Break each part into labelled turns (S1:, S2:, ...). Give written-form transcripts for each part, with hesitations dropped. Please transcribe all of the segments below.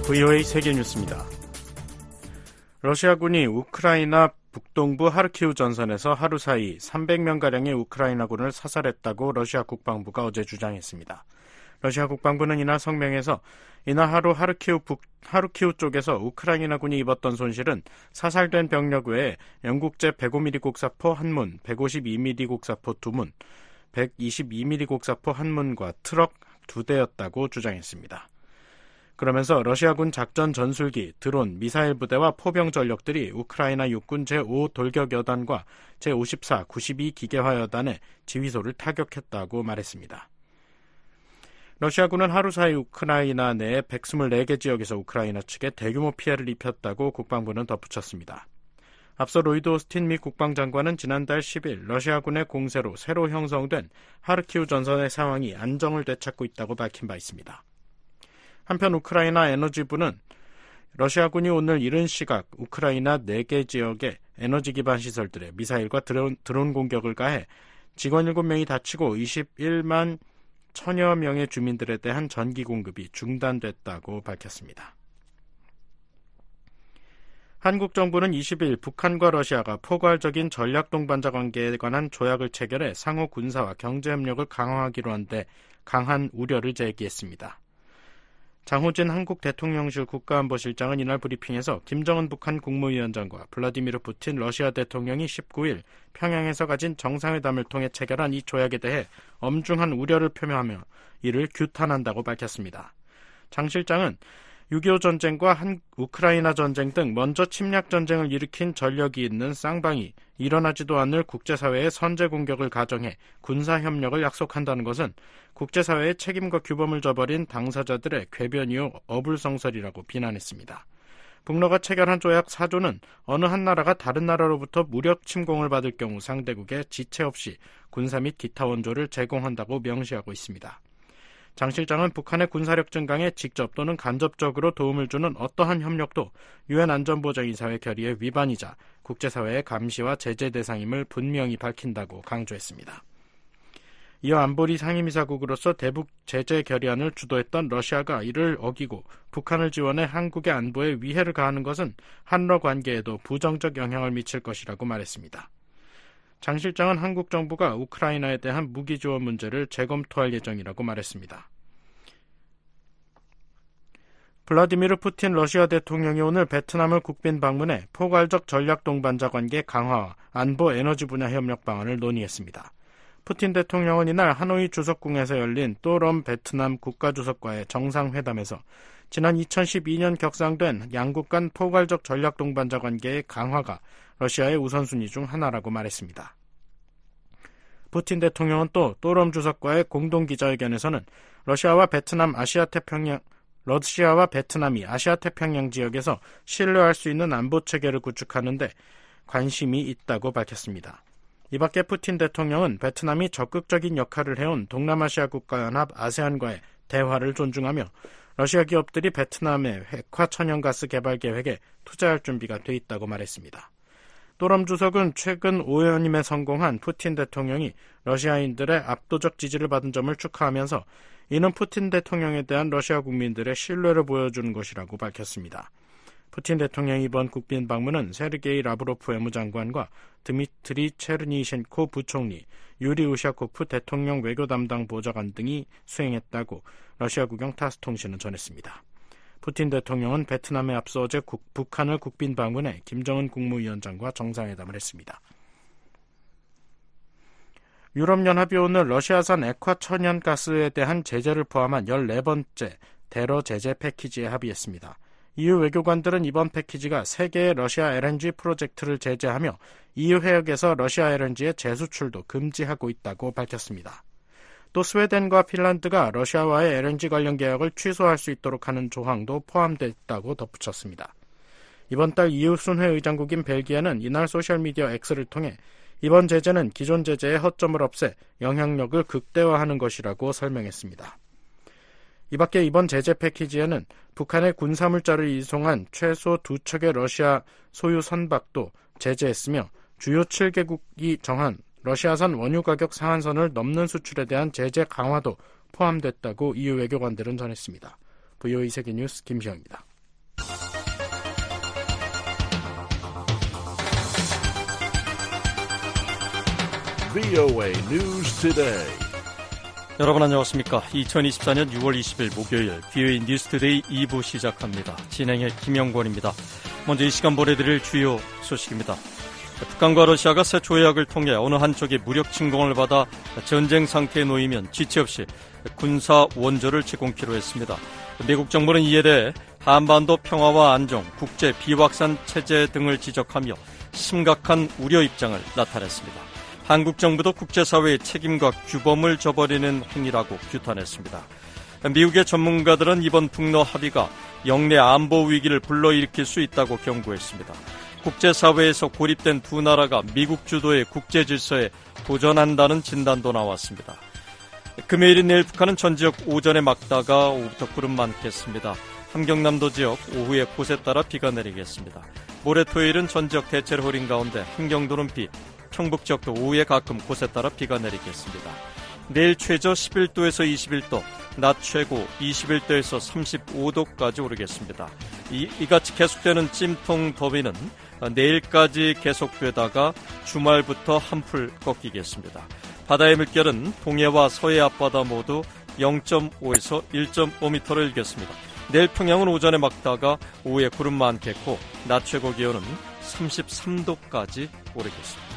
S1: VOA 세계뉴스입니다. 러시아군이 우크라이나 북동부 하르키우 전선에서 하루 사이 300명가량의 우크라이나군을 사살했다고 러시아 국방부가 어제 주장했습니다. 러시아 국방부는 이날 성명에서 이날 하루 하르키우 쪽에서 우크라이나군이 입었던 손실은 사살된 병력 외에 영국제 105mm 곡사포 1문, 152mm 곡사포 2문, 122mm 곡사포 1문과 트럭 2대였다고 주장했습니다. 그러면서 러시아군 작전 전술기, 드론, 미사일 부대와 포병 전력들이 우크라이나 육군 제5 돌격여단과 제54, 92 기계화여단의 지휘소를 타격했다고 말했습니다. 러시아군은 하루 사이 우크라이나 내 124개 지역에서 우크라이나 측에 대규모 피해를 입혔다고 국방부는 덧붙였습니다. 앞서 로이드 오스틴 미 국방장관은 지난달 10일 러시아군의 공세로 새로 형성된 하르키우 전선의 상황이 안정을 되찾고 있다고 밝힌 바 있습니다. 한편 우크라이나 에너지부는 러시아군이 오늘 이른 시각 우크라이나 4개 지역의 에너지 기반 시설들에 미사일과 드론 공격을 가해 직원 7명이 다치고 21만 1000여 명의 주민들에 대한 전기 공급이 중단됐다고 밝혔습니다. 한국 정부는 20일 북한과 러시아가 포괄적인 전략 동반자 관계에 관한 조약을 체결해 상호 군사와 경제 협력을 강화하기로 한 데 강한 우려를 제기했습니다. 장호진 한국 대통령실 국가안보실장은 이날 브리핑에서 김정은 북한 국무위원장과 블라디미르 푸틴 러시아 대통령이 19일 평양에서 가진 정상회담을 통해 체결한 이 조약에 대해 엄중한 우려를 표명하며 이를 규탄한다고 밝혔습니다. 장 실장은 6.25 전쟁과 우크라이나 전쟁 등 먼저 침략 전쟁을 일으킨 전력이 있는 쌍방이 일어나지도 않을 국제사회의 선제 공격을 가정해 군사협력을 약속한다는 것은 국제사회의 책임과 규범을 저버린 당사자들의 궤변이요 어불성설이라고 비난했습니다. 북러가 체결한 조약 4조는 어느 한 나라가 다른 나라로부터 무력 침공을 받을 경우 상대국에 지체 없이 군사 및 기타 원조를 제공한다고 명시하고 있습니다. 장 실장은 북한의 군사력 증강에 직접 또는 간접적으로 도움을 주는 어떠한 협력도 유엔 안전보장이사회 결의의 위반이자 국제사회의 감시와 제재 대상임을 분명히 밝힌다고 강조했습니다. 이어 안보리 상임이사국으로서 대북 제재 결의안을 주도했던 러시아가 이를 어기고 북한을 지원해 한국의 안보에 위해를 가하는 것은 한러 관계에도 부정적 영향을 미칠 것이라고 말했습니다. 장 실장은 한국 정부가 우크라이나에 대한 무기 지원 문제를 재검토할 예정이라고 말했습니다. 블라디미르 푸틴 러시아 대통령이 오늘 베트남을 국빈 방문해 포괄적 전략 동반자 관계 강화와 안보 에너지 분야 협력 방안을 논의했습니다. 푸틴 대통령은 이날 하노이 주석궁에서 열린 또럼 베트남 국가주석과의 정상회담에서 지난 2012년 격상된 양국 간 포괄적 전략 동반자 관계의 강화가 러시아의 우선순위 중 하나라고 말했습니다. 푸틴 대통령은 또 또럼 주석과의 공동 기자회견에서는 러시아와 베트남이 아시아태평양 지역에서 신뢰할 수 있는 안보 체계를 구축하는 데 관심이 있다고 밝혔습니다. 이 밖에 푸틴 대통령은 베트남이 적극적인 역할을 해온 동남아시아 국가연합 아세안과의 대화를 존중하며 러시아 기업들이 베트남의 핵화 천연가스 개발 계획에 투자할 준비가 돼 있다고 말했습니다. 또럼 주석은 최근 5연임에 성공한 푸틴 대통령이 러시아인들의 압도적 지지를 받은 점을 축하하면서 이는 푸틴 대통령에 대한 러시아 국민들의 신뢰를 보여주는 것이라고 밝혔습니다. 푸틴 대통령의 이번 국빈 방문은 세르게이 라브로프 외무장관과 드미트리 체르니셴코 부총리, 유리 우샤코프 대통령 외교 담당 보좌관 등이 수행했다고 러시아 국영 타스 통신은 전했습니다. 푸틴 대통령은 베트남에 앞서 어제 북한을 국빈 방문해 김정은 국무위원장과 정상회담을 했습니다. 유럽연합이 오늘 러시아산 액화 천연가스에 대한 제재를 포함한 14번째 대러 제재 패키지에 합의했습니다. EU 외교관들은 이번 패키지가 3개의 러시아 LNG 프로젝트를 제재하며 EU 해역에서 러시아 LNG의 재수출도 금지하고 있다고 밝혔습니다. 또 스웨덴과 핀란드가 러시아와의 LNG 관련 계약을 취소할 수 있도록 하는 조항도 포함됐다고 덧붙였습니다. 이번 달 EU 순회 의장국인 벨기에는 이날 소셜미디어 X를 통해 이번 제재는 기존 제재의 허점을 없애 영향력을 극대화하는 것이라고 설명했습니다. 이 밖에 이번 제재 패키지에는 북한의 군사물자를 이송한 최소 2척의 러시아 소유 선박도 제재했으며 주요 7개국이 정한 러시아산 원유 가격 상한선을 넘는 수출에 대한 제재 강화도 포함됐다고 EU 외교관들은 전했습니다. VOA 세계뉴스 김시영입니다.
S2: VOA News Today.
S3: 여러분 안녕하십니까? 2024년 6월 20일 목요일 VOA 뉴스 투데이 2부 시작합니다. 진행의 김영권입니다. 먼저 이 시간 보내드릴 주요 소식입니다. 북한과 러시아가 새 조약을 통해 어느 한쪽이 무력 침공을 받아 전쟁 상태에 놓이면 지체 없이 군사 원조를 제공키로 했습니다. 미국 정부는 이에 대해 한반도 평화와 안정, 국제 비확산 체제 등을 지적하며 심각한 우려 입장을 나타냈습니다. 한국 정부도 국제사회의 책임과 규범을 저버리는 행위라고 규탄했습니다. 미국의 전문가들은 이번 북러 합의가 영내 안보 위기를 불러일으킬 수 있다고 경고했습니다. 국제사회에서 고립된 두 나라가 미국 주도의 국제 질서에 도전한다는 진단도 나왔습니다. 금요일인 내일 북한은 전 지역 오전에 맑다가 오후부터 구름 많겠습니다. 함경남도 지역 오후에 곳에 따라 비가 내리겠습니다. 모레 토요일은 전 지역 대체로 흐린 가운데 함경도는 비, 평북 지역도 오후에 가끔 곳에 따라 비가 내리겠습니다. 내일 최저 11도에서 21도, 낮 최고 21도에서 35도까지 오르겠습니다. 이같이 계속되는 찜통 더위는 내일까지 계속되다가 주말부터 한풀 꺾이겠습니다. 바다의 물결은 동해와 서해 앞바다 모두 0.5에서 1.5m를 일겠습니다. 내일 평양은 오전에 맑다가 오후에 구름 많겠고 낮 최고 기온은 33도까지 오르겠습니다.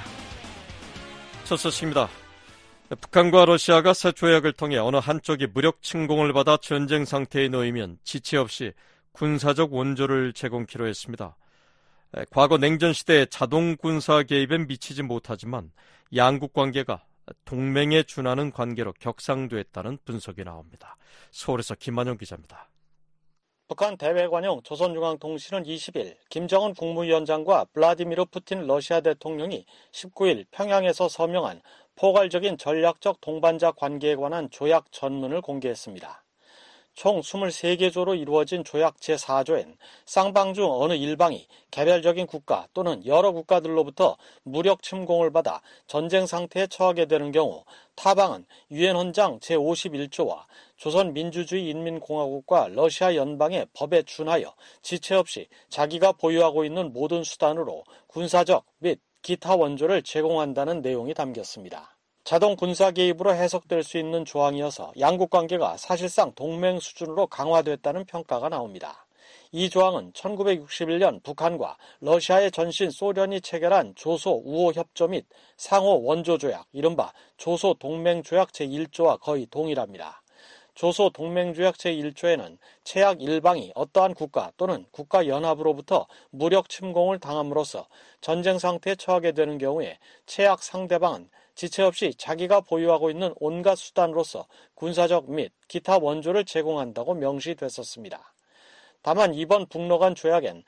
S3: 첫 소식입니다. 북한과 러시아가 새 조약을 통해 어느 한쪽이 무력 침공을 받아 전쟁 상태에 놓이면 지체 없이 군사적 원조를 제공키로 했습니다. 과거 냉전 시대의 자동 군사 개입엔 미치지 못하지만 양국 관계가 동맹에 준하는 관계로 격상됐다는 분석이 나옵니다. 서울에서 김만영 기자입니다.
S4: 북한 대외관용 조선중앙통신은 20일 김정은 국무위원장과 블라디미르 푸틴 러시아 대통령이 19일 평양에서 서명한 포괄적인 전략적 동반자 관계에 관한 조약 전문을 공개했습니다. 총 23개조로 이루어진 조약 제4조엔 쌍방 중 어느 일방이 개별적인 국가 또는 여러 국가들로부터 무력 침공을 받아 전쟁 상태에 처하게 되는 경우 타방은 유엔 헌장 제51조와 조선민주주의인민공화국과 러시아 연방의 법에 준하여 지체 없이 자기가 보유하고 있는 모든 수단으로 군사적 및 기타 원조를 제공한다는 내용이 담겼습니다. 자동 군사 개입으로 해석될 수 있는 조항이어서 양국 관계가 사실상 동맹 수준으로 강화됐다는 평가가 나옵니다. 이 조항은 1961년 북한과 러시아의 전신 소련이 체결한 조소 우호 협조 및 상호 원조 조약, 이른바 조소 동맹 조약 제1조와 거의 동일합니다. 조소 동맹 조약 제1조에는 최악 일방이 어떠한 국가 또는 국가연합으로부터 무력 침공을 당함으로써 전쟁 상태에 처하게 되는 경우에 최악 상대방은 지체 없이 자기가 보유하고 있는 온갖 수단으로서 군사적 및 기타 원조를 제공한다고 명시됐었습니다. 다만 이번 북러 간 조약엔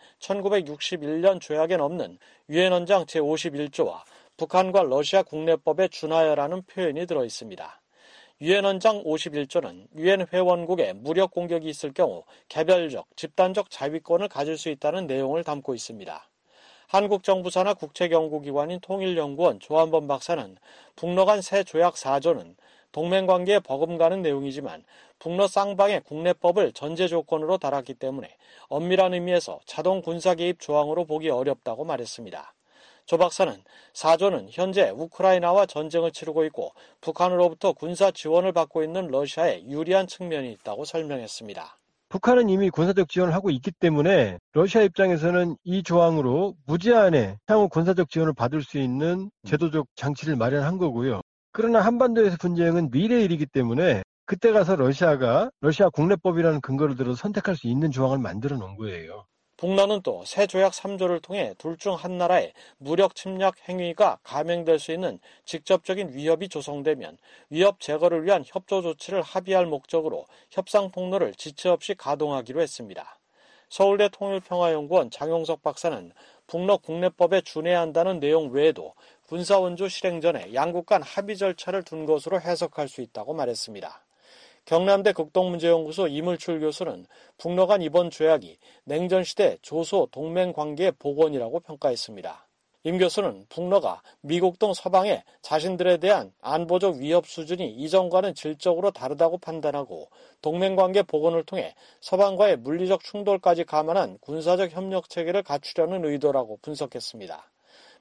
S4: 1961년 조약엔 없는 유엔 헌장 제51조와 북한과 러시아 국내법에 준하여라는 표현이 들어있습니다. 유엔 헌장 51조는 유엔 회원국에 무력 공격이 있을 경우 개별적, 집단적 자위권을 가질 수 있다는 내용을 담고 있습니다. 한국 정부 산하 국책연구기관인 통일연구원 조한범 박사는 북러 간 새 조약 4조는 동맹관계에 버금가는 내용이지만 북러 쌍방의 국내법을 전제 조건으로 달았기 때문에 엄밀한 의미에서 자동 군사 개입 조항으로 보기 어렵다고 말했습니다. 조 박사는 4조는 현재 우크라이나와 전쟁을 치르고 있고 북한으로부터 군사 지원을 받고 있는 러시아에 유리한 측면이 있다고 설명했습니다.
S5: 북한은 이미 군사적 지원을 하고 있기 때문에 러시아 입장에서는 이 조항으로 무제한의 향후 군사적 지원을 받을 수 있는 제도적 장치를 마련한 거고요. 그러나 한반도에서 분쟁은 미래의 일이기 때문에 그때 가서 러시아 국내법이라는 근거를 들어서 선택할 수 있는 조항을 만들어 놓은 거예요.
S4: 북러는 또 새 조약 3조를 통해 둘 중 한 나라의 무력 침략 행위가 감행될 수 있는 직접적인 위협이 조성되면 위협 제거를 위한 협조 조치를 합의할 목적으로 협상 통로를 지체 없이 가동하기로 했습니다. 서울대 통일평화연구원 장용석 박사는 북러 국내법에 준해야 한다는 내용 외에도 군사원조 실행 전에 양국 간 합의 절차를 둔 것으로 해석할 수 있다고 말했습니다. 경남대 극동문제연구소 이물출 교수는 북러 간 이번 조약이 냉전시대 조소 동맹관계의 복원이라고 평가했습니다. 임 교수는 북러가 미국 등 서방에 자신들에 대한 안보적 위협 수준이 이전과는 질적으로 다르다고 판단하고 동맹관계 복원을 통해 서방과의 물리적 충돌까지 감안한 군사적 협력 체계를 갖추려는 의도라고 분석했습니다.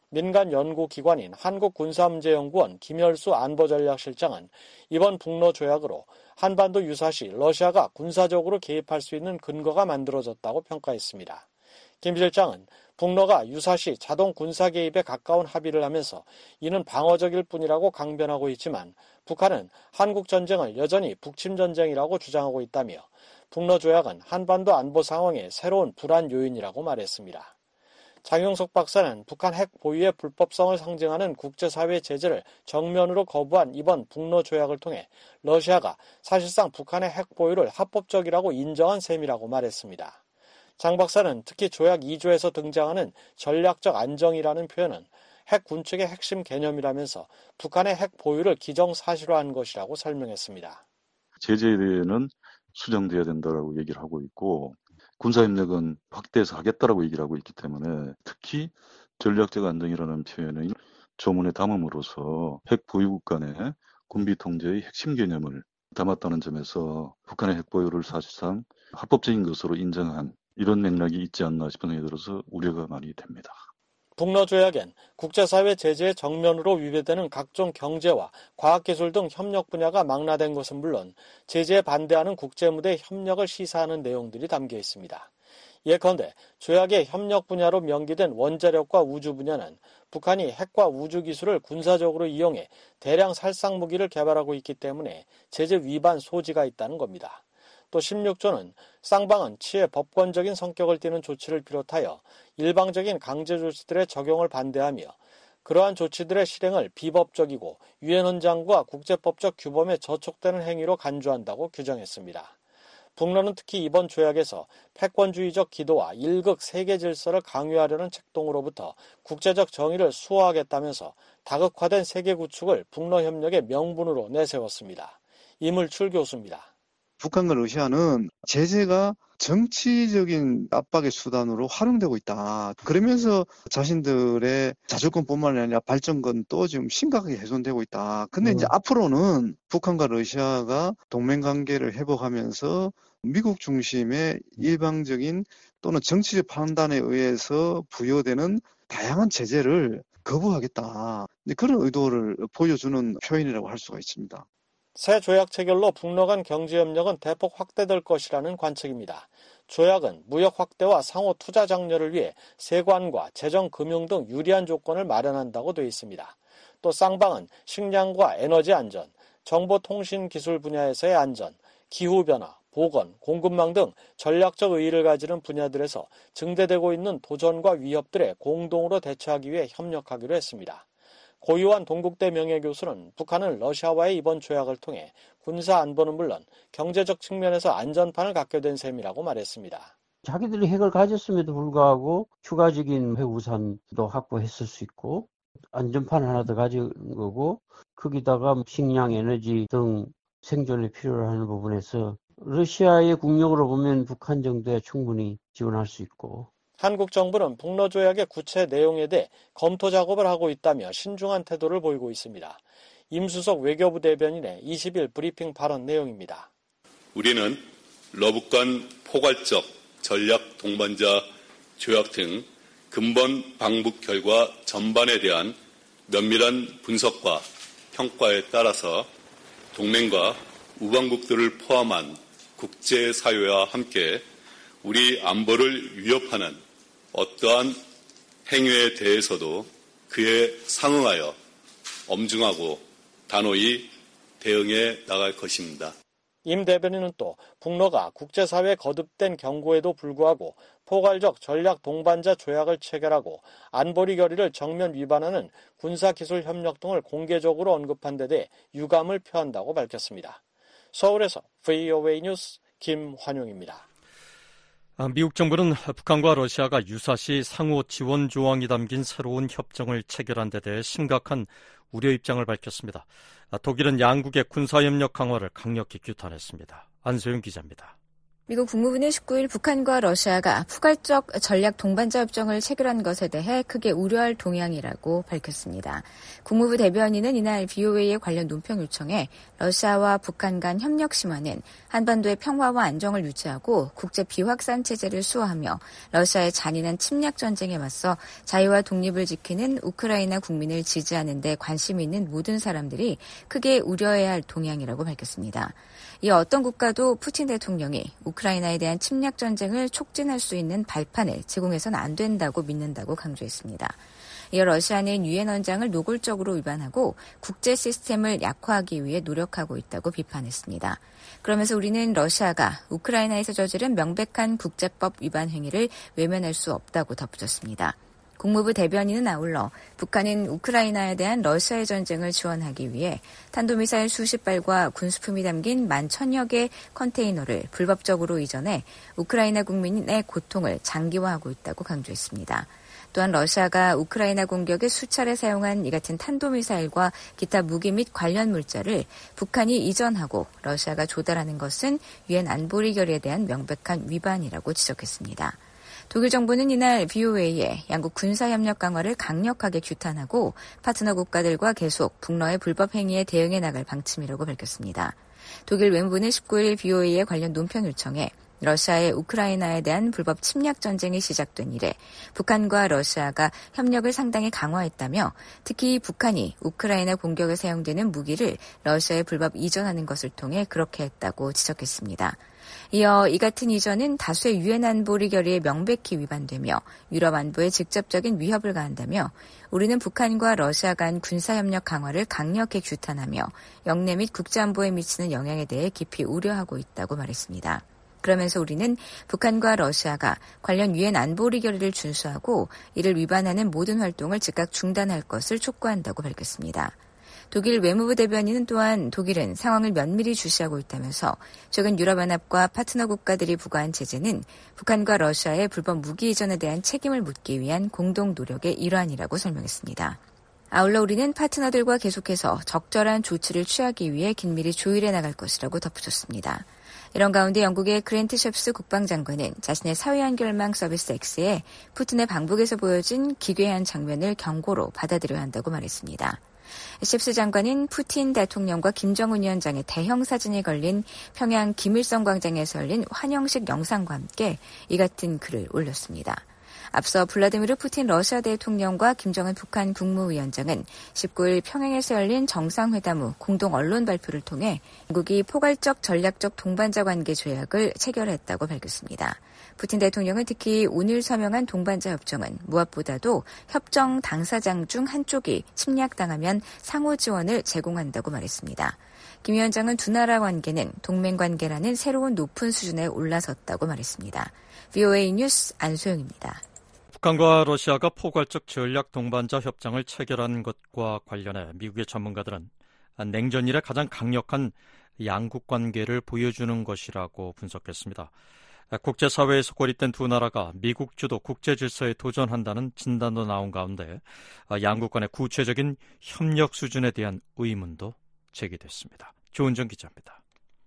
S4: 민간 연구기관인 한국군사문제연구원 김열수 안보전략실장은 이번 북러 조약으로 한반도 유사시 러시아가 군사적으로 개입할 수 있는 근거가 만들어졌다고 평가했습니다. 김 실장은 북러가 유사시 자동 군사 개입에 가까운 합의를 하면서 이는 방어적일 뿐이라고 강변하고 있지만 북한은 한국 전쟁을 여전히 북침 전쟁이라고 주장하고 있다며 북러 조약은 한반도 안보 상황의 새로운 불안 요인이라고 말했습니다. 장용석 박사는 북한 핵 보유의 불법성을 상징하는 국제사회 제재를 정면으로 거부한 이번 북러 조약을 통해 러시아가 사실상 북한의 핵 보유를 합법적이라고 인정한 셈이라고 말했습니다. 장 박사는 특히 조약 2조에서 등장하는 전략적 안정이라는 표현은 핵 군축의 핵심 개념이라면서 북한의 핵 보유를 기정사실화한 것이라고 설명했습니다.
S6: 제재는 수정돼야 된다고 얘기를 하고 있고 군사협력은 확대해서 하겠다라고 얘기를 하고 있기 때문에 특히 전략적 안정이라는 표현을 조문에 담음으로써 핵 보유국 간의 군비 통제의 핵심 개념을 담았다는 점에서 북한의 핵 보유를 사실상 합법적인 것으로 인정한 이런 맥락이 있지 않나 싶은 생각이 들어서 우려가 많이 됩니다.
S4: 북러 조약엔 국제사회 제재에 정면으로 위배되는 각종 경제와 과학기술 등 협력 분야가 망라된 것은 물론 제재에 반대하는 국제무대의 협력을 시사하는 내용들이 담겨 있습니다. 예컨대 조약의 협력 분야로 명기된 원자력과 우주 분야는 북한이 핵과 우주 기술을 군사적으로 이용해 대량 살상 무기를 개발하고 있기 때문에 제재 위반 소지가 있다는 겁니다. 또 16조는 쌍방은 치의 법권적인 성격을 띠는 조치를 비롯하여 일방적인 강제 조치들의 적용을 반대하며 그러한 조치들의 실행을 비법적이고 유엔 헌장과 국제법적 규범에 저촉되는 행위로 간주한다고 규정했습니다. 북러는 특히 이번 조약에서 패권주의적 기도와 일극 세계 질서를 강요하려는 책동으로부터 국제적 정의를 수호하겠다면서 다극화된 세계 구축을 북러 협력의 명분으로 내세웠습니다. 이물출 교수입니다.
S7: 북한과 러시아는 제재가 정치적인 압박의 수단으로 활용되고 있다. 그러면서 자신들의 자주권뿐만 아니라 발전권도 지금 심각하게 훼손되고 있다. 근데 이제 앞으로는 북한과 러시아가 동맹 관계를 회복하면서 미국 중심의 일방적인 또는 정치적 판단에 의해서 부여되는 다양한 제재를 거부하겠다. 그런 의도를 보여주는 표현이라고 할 수가 있습니다.
S4: 새 조약 체결로 북러 간 경제협력은 대폭 확대될 것이라는 관측입니다. 조약은 무역 확대와 상호 투자 장려를 위해 세관과 재정, 금융 등 유리한 조건을 마련한다고 되어 있습니다. 또 쌍방은 식량과 에너지 안전, 정보통신 기술 분야에서의 안전, 기후변화, 보건, 공급망 등 전략적 의의를 가지는 분야들에서 증대되고 있는 도전과 위협들에 공동으로 대처하기 위해 협력하기로 했습니다. 고유한 동국대 명예교수는 북한은 러시아와의 이번 조약을 통해 군사 안보는 물론 경제적 측면에서 안전판을 갖게 된 셈이라고 말했습니다.
S8: 자기들이 핵을 가졌음에도 불구하고 추가적인 핵 우산도 확보했을 수 있고 안전판 하나 더 가진 거고 거기다가 식량, 에너지 등 생존에 필요로 하는 부분에서 러시아의 국력으로 보면 북한 정도에 충분히 지원할 수 있고
S4: 한국 정부는 북러 조약의 구체 내용에 대해 검토 작업을 하고 있다며 신중한 태도를 보이고 있습니다. 임수석 외교부 대변인의 20일 브리핑 발언 내용입니다.
S9: 우리는 러북간 포괄적 전략 동반자 조약 등 근본 방북 결과 전반에 대한 면밀한 분석과 평가에 따라서 동맹과 우방국들을 포함한 국제사회와 함께 우리 안보를 위협하는 어떠한 행위에 대해서도 그에 상응하여 엄중하고 단호히 대응해 나갈 것입니다.
S4: 임 대변인은 또 북러가 국제사회에 거듭된 경고에도 불구하고 포괄적 전략 동반자 조약을 체결하고 안보리 결의를 정면 위반하는 군사기술 협력 등을 공개적으로 언급한 데 대해 유감을 표한다고 밝혔습니다. 서울에서 VOA 뉴스 김환용입니다.
S3: 미국 정부는 북한과 러시아가 유사시 상호 지원 조항이 담긴 새로운 협정을 체결한 데 대해 심각한 우려 입장을 밝혔습니다. 독일은 양국의 군사협력 강화를 강력히 규탄했습니다. 안소영 기자입니다.
S10: 미국 국무부는 19일 북한과 러시아가 포괄적 전략 동반자 협정을 체결한 것에 대해 크게 우려할 동향이라고 밝혔습니다. 국무부 대변인은 이날 BOA의 관련 논평 요청에 러시아와 북한 간 협력 심화는 한반도의 평화와 안정을 유지하고 국제 비확산 체제를 수호하며 러시아의 잔인한 침략 전쟁에 맞서 자유와 독립을 지키는 우크라이나 국민을 지지하는 데 관심이 있는 모든 사람들이 크게 우려해야 할 동향이라고 밝혔습니다. 이 어떤 국가도 푸틴 대통령이 우크라이나에 대한 침략 전쟁을 촉진할 수 있는 발판을 제공해서는 안 된다고 믿는다고 강조했습니다. 이어 러시아는 유엔 헌장을 노골적으로 위반하고 국제 시스템을 약화하기 위해 노력하고 있다고 비판했습니다. 그러면서 우리는 러시아가 우크라이나에서 저지른 명백한 국제법 위반 행위를 외면할 수 없다고 덧붙였습니다. 국무부 대변인은 아울러 북한은 우크라이나에 대한 러시아의 전쟁을 지원하기 위해 탄도미사일 수십 발과 군수품이 담긴 11,000여 개 컨테이너를 불법적으로 이전해 우크라이나 국민의 고통을 장기화하고 있다고 강조했습니다. 또한 러시아가 우크라이나 공격에 수차례 사용한 이 같은 탄도미사일과 기타 무기 및 관련 물자를 북한이 이전하고 러시아가 조달하는 것은 유엔 안보리 결의에 대한 명백한 위반이라고 지적했습니다. 독일 정부는 이날 BOA에 양국 군사협력 강화를 강력하게 규탄하고 파트너 국가들과 계속 북러의 불법 행위에 대응해 나갈 방침이라고 밝혔습니다. 독일 외무부는 19일 BOA의 관련 논평 요청에 러시아의 우크라이나에 대한 불법 침략 전쟁이 시작된 이래 북한과 러시아가 협력을 상당히 강화했다며 특히 북한이 우크라이나 공격에 사용되는 무기를 러시아에 불법 이전하는 것을 통해 그렇게 했다고 지적했습니다. 이어 이 같은 이전은 다수의 유엔 안보리 결의에 명백히 위반되며 유럽 안보에 직접적인 위협을 가한다며 우리는 북한과 러시아 간 군사협력 강화를 강력히 규탄하며 영내 및 국제안보에 미치는 영향에 대해 깊이 우려하고 있다고 말했습니다. 그러면서 우리는 북한과 러시아가 관련 유엔 안보리 결의를 준수하고 이를 위반하는 모든 활동을 즉각 중단할 것을 촉구한다고 밝혔습니다. 독일 외무부 대변인은 또한 독일은 상황을 면밀히 주시하고 있다면서 최근 유럽연합과 파트너 국가들이 부과한 제재는 북한과 러시아의 불법 무기 이전에 대한 책임을 묻기 위한 공동 노력의 일환이라고 설명했습니다. 아울러 우리는 파트너들과 계속해서 적절한 조치를 취하기 위해 긴밀히 조율해 나갈 것이라고 덧붙였습니다. 이런 가운데 영국의 그랜트 셰프스 국방장관은 자신의 사회연결망 서비스 X에 푸틴의 방북에서 보여진 기괴한 장면을 경고로 받아들여야 한다고 말했습니다. 셰프스 장관은 푸틴 대통령과 김정은 위원장의 대형 사진이 걸린 평양 김일성 광장에서 열린 환영식 영상과 함께 이 같은 글을 올렸습니다. 앞서 블라디미르 푸틴 러시아 대통령과 김정은 북한 국무위원장은 19일 평양에서 열린 정상회담 후 공동 언론 발표를 통해 영국이 포괄적 전략적 동반자 관계 조약을 체결했다고 밝혔습니다. 푸틴 대통령은 특히 오늘 서명한 동반자 협정은 무엇보다도 협정 당사장 중 한쪽이 침략당하면 상호 지원을 제공한다고 말했습니다. 김 위원장은 두 나라 관계는 동맹 관계라는 새로운 높은 수준에 올라섰다고 말했습니다. VOA 뉴스 안소영입니다.
S3: 북한과 러시아가 포괄적 전략 동반자 협정을 체결한 것과 관련해 미국의 전문가들은 냉전 이래 가장 강력한 양국 관계를 보여주는 것이라고 분석했습니다. 국제사회에서 고립된 두 나라가 미국 주도 국제 질서에 도전한다는 진단도 나온 가운데 양국 간의 구체적인 협력 수준에 대한 의문도 제기됐습니다. 조은정 기자입니다.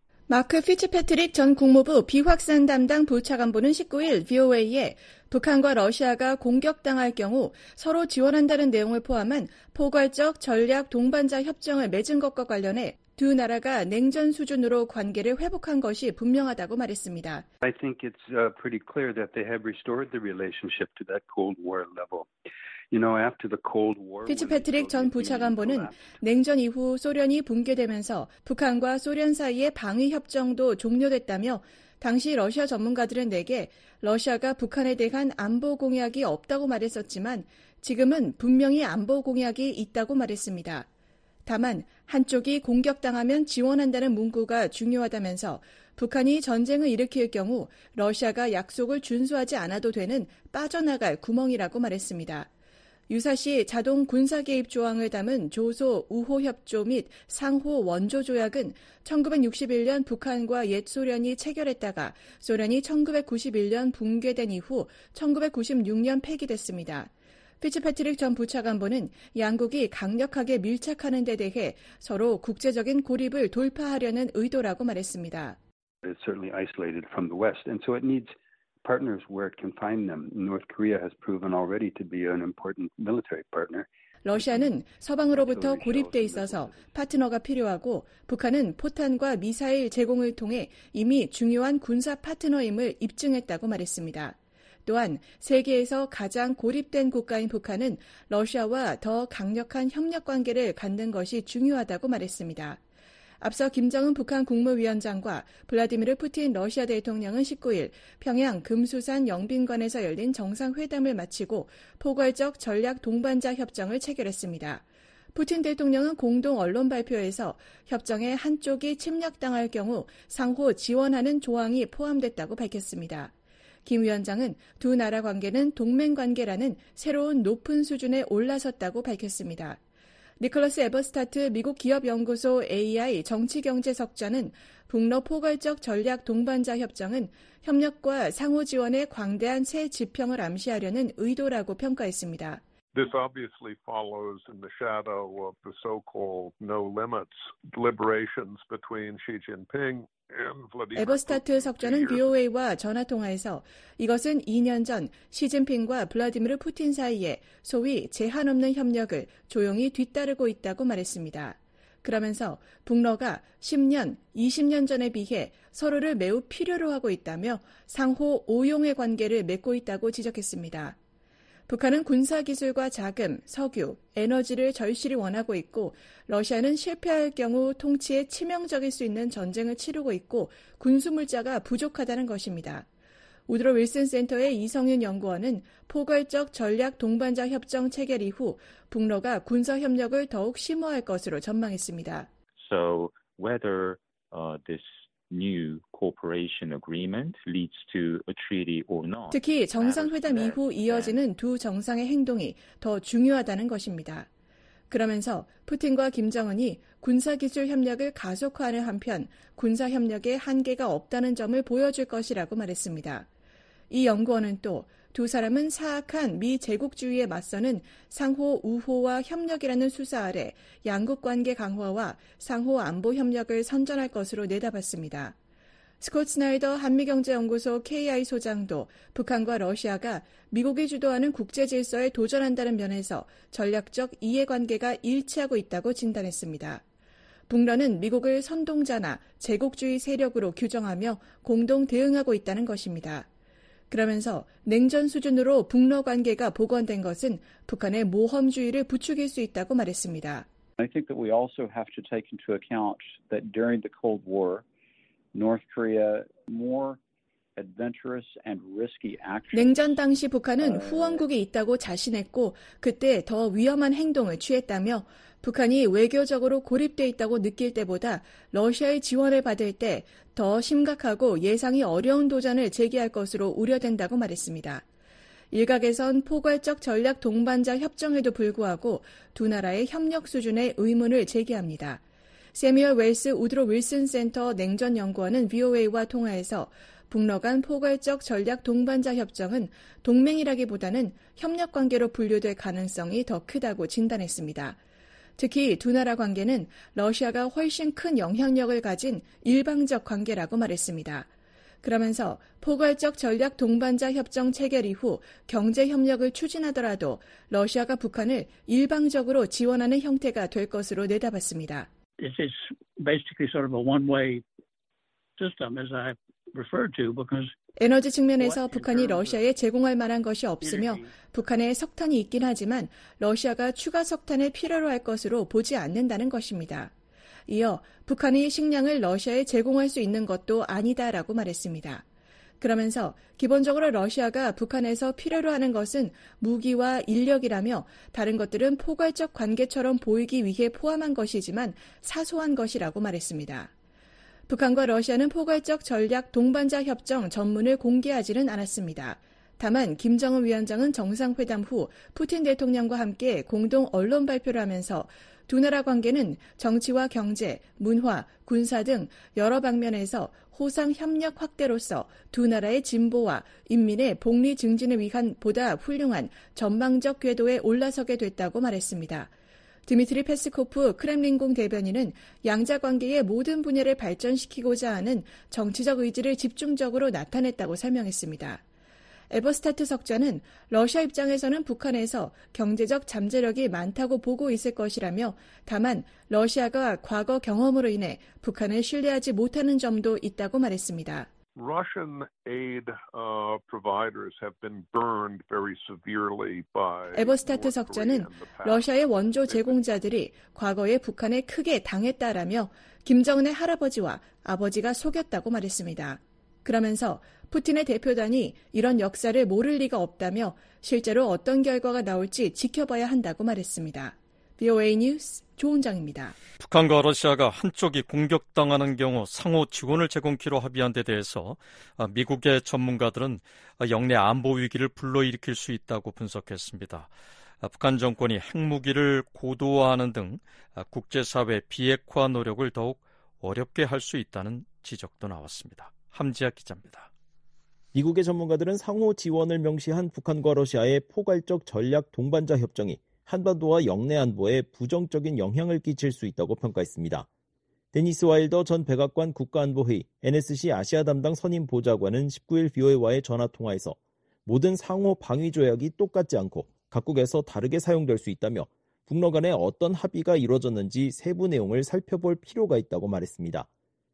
S11: 마크 피츠패트릭 전 국무부 비확산 담당 부차관보는 19일 VOA에 북한과 러시아가 공격당할 경우 서로 지원한다는 내용을 포함한 포괄적 전략 동반자 협정을 맺은 것과 관련해 두 나라가 냉전 수준으로 관계를 회복한 것이 분명하다고 말했습니다.
S12: I think it's pretty clear that they have restored the relationship to that Cold War level.
S11: 피츠패트릭 전 부차관보는 냉전 이후 소련이 붕괴되면서 북한과 소련 사이의 방위 협정도 종료됐다며 당시 러시아 전문가들은 내게 러시아가 북한에 대한 안보 공약이 없다고 말했었지만 지금은 분명히 안보 공약이 있다고 말했습니다. 다만 한쪽이 공격당하면 지원한다는 문구가 중요하다면서 북한이 전쟁을 일으킬 경우 러시아가 약속을 준수하지 않아도 되는 빠져나갈 구멍이라고 말했습니다. 유사시 자동 군사 개입 조항을 담은 조소 우호협조 및 상호 원조 조약은 1961년 북한과 옛 소련이 체결했다가 소련이 1991년 붕괴된 이후 1996년 폐기됐습니다. 피츠패트릭 전 부차관보는 양국이 강력하게 밀착하는 데 대해 서로 국제적인 고립을 돌파하려는 의도라고 말했습니다.
S12: It's certainly isolated from the West, and so it needs partners where it can find them. North Korea has proven already to be an important military partner.
S11: 러시아는 서방으로부터 고립돼 있어서 파트너가 필요하고 북한은 포탄과 미사일 제공을 통해 이미 중요한 군사 파트너임을 입증했다고 말했습니다. 또한 세계에서 가장 고립된 국가인 북한은 러시아와 더 강력한 협력 관계를 갖는 것이 중요하다고 말했습니다. 앞서 김정은 북한 국무위원장과 블라디미르 푸틴 러시아 대통령은 19일 평양 금수산 영빈관에서 열린 정상회담을 마치고 포괄적 전략 동반자 협정을 체결했습니다. 푸틴 대통령은 공동 언론 발표에서 협정의 한쪽이 침략당할 경우 상호 지원하는 조항이 포함됐다고 밝혔습니다. 김 위원장은 두 나라 관계는 동맹 관계라는 새로운 높은 수준에 올라섰다고 밝혔습니다. 니콜러스 에버스타트 미국 기업연구소 AI 정치경제석좌는 북러 포괄적 전략 동반자 협정은 협력과 상호 지원의 광대한 새 지평을 암시하려는 의도라고 평가했습니다.
S2: This obviously follows in the shadow of the so-called no limits deliberations between Xi Jinping and Vladimir Putin.
S11: 에버스타트 석좌는 VOA와 전화통화에서 이것은 2년 전 시진핑과 블라디미르 푸틴 사이에 소위 제한 없는 협력을 조용히 뒤따르고 있다고 말했습니다. 그러면서 북러가 10년, 20년 전에 비해 서로를 매우 필요로 하고 있다며 상호 오용의 관계를 맺고 있다고 지적했습니다. 북한은 군사기술과 자금, 석유, 에너지를 절실히 원하고 있고 러시아는 실패할 경우 통치에 치명적일 수 있는 전쟁을 치르고 있고 군수물자가 부족하다는 것입니다. 우드로 윌슨 센터의 이성윤 연구원은 포괄적 전략 동반자 협정 체결 이후 북러가 군사 협력을 더욱 심화할 것으로 전망했습니다.
S13: So whether this new cooperation agreement leads to a treaty or not.
S11: 특히 정상회담 이후 이어지는 두 정상의 행동이 더 중요하다는 것입니다. 그러면서 푸틴과 김정은이 군사기술 협력을 가속화하는 한편 군사협력에 한계가 없다는 점을 보여줄 것이라고 말했습니다. 이 연구원은 또 두 사람은 사악한 미 제국주의에 맞서는 상호 우호와 협력이라는 수사 아래 양국 관계 강화와 상호 안보 협력을 선전할 것으로 내다봤습니다. 스콧 스나이더 한미경제연구소 KI 소장도 북한과 러시아가 미국이 주도하는 국제 질서에 도전한다는 면에서 전략적 이해관계가 일치하고 있다고 진단했습니다. 북러는 미국을 선동자나 제국주의 세력으로 규정하며 공동 대응하고 있다는 것입니다. 그러면서 냉전 수준으로 북러 관계가 복원된 것은 북한의 모험주의를 부추길 수 있다고 말했습니다.
S14: I think that we also have to take into account that during the Cold War, North Korea more adventurous and risky actions.
S11: 냉전 당시 북한은 후원국이 있다고 자신했고 그때 더 위험한 행동을 취했다며 북한이 외교적으로 고립돼 있다고 느낄 때보다 러시아의 지원을 받을 때 더 심각하고 예상이 어려운 도전을 제기할 것으로 우려된다고 말했습니다. 일각에선 포괄적 전략 동반자 협정에도 불구하고 두 나라의 협력 수준에 의문을 제기합니다. 세뮤얼 웰스 우드로 윌슨 센터 냉전연구원은 VOA와 통화에서 북러 간 포괄적 전략 동반자 협정은 동맹이라기보다는 협력 관계로 분류될 가능성이 더 크다고 진단했습니다. 특히 두 나라 관계는 러시아가 훨씬 큰 영향력을 가진 일방적 관계라고 말했습니다. 그러면서 포괄적 전략 동반자 협정 체결 이후 경제 협력을 추진하더라도 러시아가 북한을 일방적으로 지원하는 형태가 될 것으로 내다봤습니다.
S15: It's basically sort of a one-way system, as I referred to, because
S11: 에너지 측면에서 북한이 러시아에 제공할 만한 것이 없으며 북한에 석탄이 있긴 하지만 러시아가 추가 석탄을 필요로 할 것으로 보지 않는다는 것입니다. 이어 북한이 식량을 러시아에 제공할 수 있는 것도 아니다라고 말했습니다. 그러면서 기본적으로 러시아가 북한에서 필요로 하는 것은 무기와 인력이라며 다른 것들은 포괄적 관계처럼 보이기 위해 포함한 것이지만 사소한 것이라고 말했습니다. 북한과 러시아는 포괄적 전략 동반자 협정 전문을 공개하지는 않았습니다. 다만 김정은 위원장은 정상회담 후 푸틴 대통령과 함께 공동 언론 발표를 하면서 두 나라 관계는 정치와 경제, 문화, 군사 등 여러 방면에서 호상 협력 확대로서 두 나라의 진보와 인민의 복리 증진을 위한 보다 훌륭한 전망적 궤도에 올라서게 됐다고 말했습니다. 드미트리 페스코프 크렘린궁 대변인은 양자 관계의 모든 분야를 발전시키고자 하는 정치적 의지를 집중적으로 나타냈다고 설명했습니다. 에버스타트 석자는 러시아 입장에서는 북한에서 경제적 잠재력이 많다고 보고 있을 것이라며 다만 러시아가 과거 경험으로 인해 북한을 신뢰하지 못하는 점도 있다고 말했습니다.
S2: Russian aid providers have been burned very severely by
S11: 에버스타트 석자는 러시아의 원조 제공자들이 과거에 북한에 크게 당했다라며 김정은의 할아버지와 아버지가 속였다고 말했습니다. 그러면서 푸틴의 대표단이 이런 역사를 모를 리가 없다며 실제로 어떤 결과가 나올지 지켜봐야 한다고 말했습니다. VOA 뉴스 조은정입니다.
S3: 북한과 러시아가 한쪽이 공격당하는 경우 상호 지원을 제공키로 합의한 데 대해서 미국의 전문가들은 영내 안보 위기를 불러일으킬 수 있다고 분석했습니다. 북한 정권이 핵무기를 고도화하는 등 국제사회 비핵화 노력을 더욱 어렵게 할 수 있다는 지적도 나왔습니다. 함지아 기자입니다.
S16: 미국의 전문가들은 상호 지원을 명시한 북한과 러시아의 포괄적 전략 동반자 협정이 한반도와 영내 안보에 부정적인 영향을 끼칠 수 있다고 평가했습니다. 데니스 와일더 전 백악관 국가안보회의 NSC 아시아 담당 선임 보좌관은 19일 BOA와의 전화통화에서 모든 상호 방위 조약이 똑같지 않고 각국에서 다르게 사용될 수 있다며 북러 간에 어떤 합의가 이루어졌는지 세부 내용을 살펴볼 필요가 있다고 말했습니다.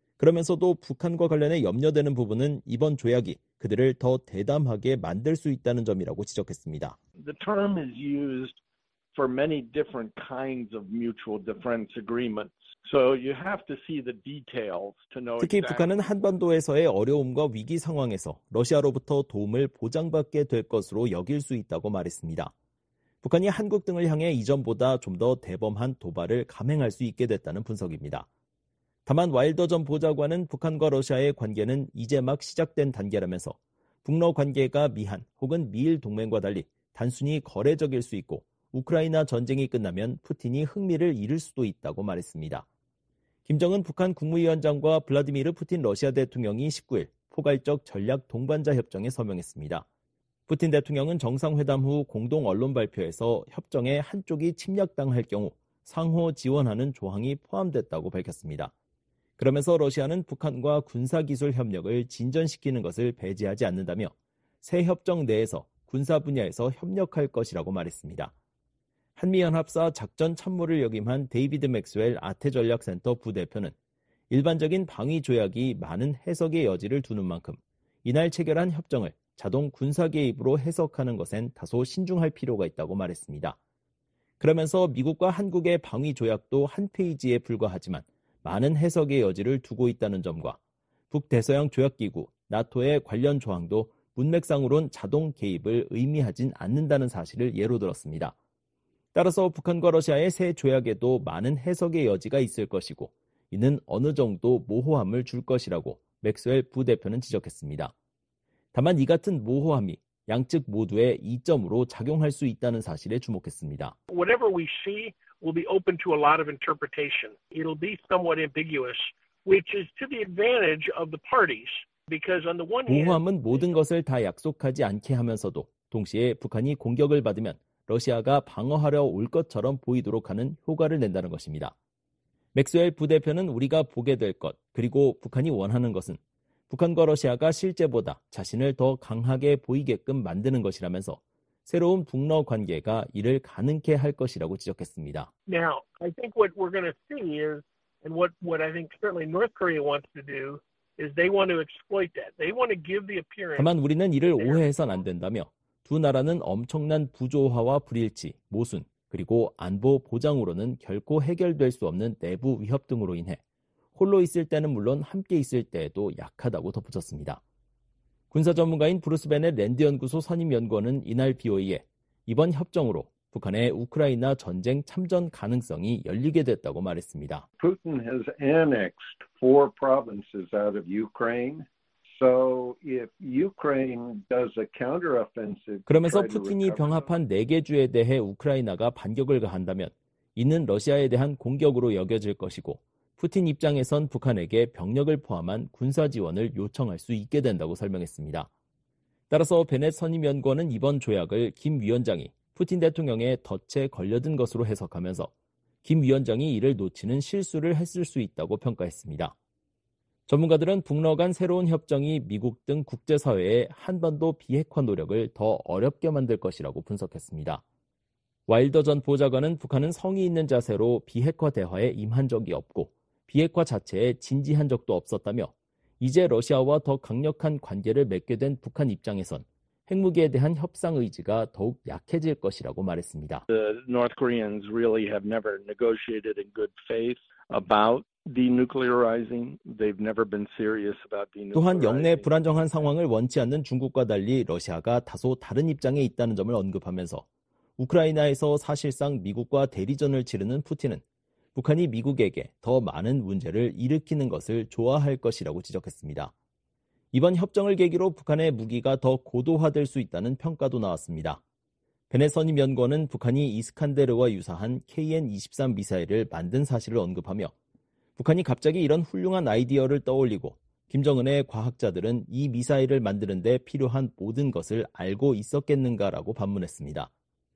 S16: 그러면서도 북한과 관련해 염려되는 부분은 이번 조약이 그들을 더 대담하게 만들 수 있다는 점이라고 지적했습니다.
S17: The term is used for many different kinds of mutual defense agreements. So you have to see the details to know.
S16: 특히 북한은 한반도에서의 어려움과 위기 상황에서 러시아로부터 도움을 보장받게 될 것으로 여길 수 있다고 말했습니다. 북한이 한국 등을 향해 이전보다 좀 더 대범한 도발을 감행할 수 있게 됐다는 분석입니다. 다만 와일더 전 보좌관은 북한과 러시아의 관계는 이제 막 시작된 단계라면서 북러 관계가 미한 혹은 미일 동맹과 달리 단순히 거래적일 수 있고 우크라이나 전쟁이 끝나면 푸틴이 흥미를 잃을 수도 있다고 말했습니다. 김정은 북한 국무위원장과 블라디미르 푸틴 러시아 대통령이 19일 포괄적 전략 동반자 협정에 서명했습니다. 푸틴 대통령은 정상회담 후 공동 언론 발표에서 협정에 한쪽이 침략당할 경우 상호 지원하는 조항이 포함됐다고 밝혔습니다. 그러면서 러시아는 북한과 군사기술 협력을 진전시키는 것을 배제하지 않는다며 새 협정 내에서 군사 분야에서 협력할 것이라고 말했습니다. 한미연합사 작전 참모를 역임한 데이비드 맥스웰 아태전략센터 부대표는 일반적인 방위 조약이 많은 해석의 여지를 두는 만큼 이날 체결한 협정을 자동 군사 개입으로 해석하는 것엔 다소 신중할 필요가 있다고 말했습니다. 그러면서 미국과 한국의 방위 조약도 한 페이지에 불과하지만 많은 해석의 여지를 두고 있다는 점과 북대서양 조약기구 나토의 관련 조항도 문맥상으론 자동 개입을 의미하진 않는다는 사실을 예로 들었습니다. 따라서 북한과 러시아의 새 조약에도 많은 해석의 여지가 있을 것이고 이는 어느 정도 모호함을 줄 것이라고 맥스웰 부대표는 지적했습니다. 다만 이 같은 모호함이 양측 모두의 이점으로 작용할 수 있다는 사실에 주목했습니다.
S18: Whatever we see will be open to a lot of interpretation. It'll be somewhat ambiguous, which is to the advantage of the parties. Because on the one hand,
S16: 모호함은 모든 것을 다 약속하지 않게 하면서도 동시에 북한이 공격을 받으면 러시아가 방어하려 올 것처럼 보이도록 하는 효과를 낸다는 것입니다. 맥스웰 부대표는 우리가 보게 될 것, 그리고 북한이 원하는 것은 북한과 러시아가 실제보다 자신을 더 강하게 보이게끔 만드는 것이라면서 새로운 북러 관계가 이를 가능케 할 것이라고 지적했습니다.
S18: Now, I think what we're going to see is, and what I think certainly North Korea wants to do, is they want to exploit that. They want to give the appearance.
S16: 다만 우리는 이를 오해해선 안 된다며 두 나라는 엄청난 부조화와 불일치, 모순, 그리고 안보 보장으로는 결코 해결될 수 없는 내부 위협 등으로 인해 홀로 있을 때는 물론 함께 있을 때에도 약하다고 덧붙였습니다. 군사 전문가인 브루스 베넷 랜드 연구소 선임 연구원은 이날 BOA에 이번 협정으로 북한의 우크라이나 전쟁 참전 가능성이 열리게 됐다고 말했습니다.
S17: Putin has annexed 4 provinces out of Ukraine. So if Ukraine does a counteroffensive,
S16: 그러면서 푸틴이 병합한 4개 주에 대해 우크라이나가 반격을 가한다면 이는 러시아에 대한 공격으로 여겨질 것이고 푸틴 입장에선 북한에게 병력을 포함한 군사 지원을 요청할 수 있게 된다고 설명했습니다. 따라서 베넷 선임연구원은 이번 조약을 김 위원장이 푸틴 대통령의 덫에 걸려든 것으로 해석하면서 김 위원장이 이를 놓치는 실수를 했을 수 있다고 평가했습니다. 전문가들은 북러 간 새로운 협정이 미국 등 국제사회의 한반도 비핵화 노력을 더 어렵게 만들 것이라고 분석했습니다. 와일더 전 보좌관은 북한은 성의 있는 자세로 비핵화 대화에 임한 적이 없고 비핵화 자체에 진지한 적도 없었다며 이제 러시아와 더 강력한 관계를 맺게 된 북한 입장에선 핵무기에 대한 협상 의지가 더욱 약해질 것이라고 말했습니다.
S17: The North Koreans really have never negotiated in good faith about denuclearizing. They've never been serious about denuclearizing.
S16: 또한 영내 불안정한 상황을 원치 않는 중국과 달리 러시아가 다소 다른 입장에 있다는 점을 언급하면서 우크라이나에서 사실상 미국과 대리전을 치르는 푸틴은 북한이 미국에게 더 많은 문제를 일으키는 것을 좋아할 것이라고 지적했습니다. 이번 협정을 계기로 북한의 무기가 더 고도화될 수 있다는 평가도 나왔습니다. 베넷 선임 연구원은 북한이 이스칸데르와 유사한 KN-23 미사일을 만든 사실을 언급하며 북한이 갑자기 이런 훌륭한 아이디어를 떠올리고 김정은의 과학자들은 이 미사일을 만드는 데 필요한 모든 것을 알고 있었겠는가라고 반문했습니다.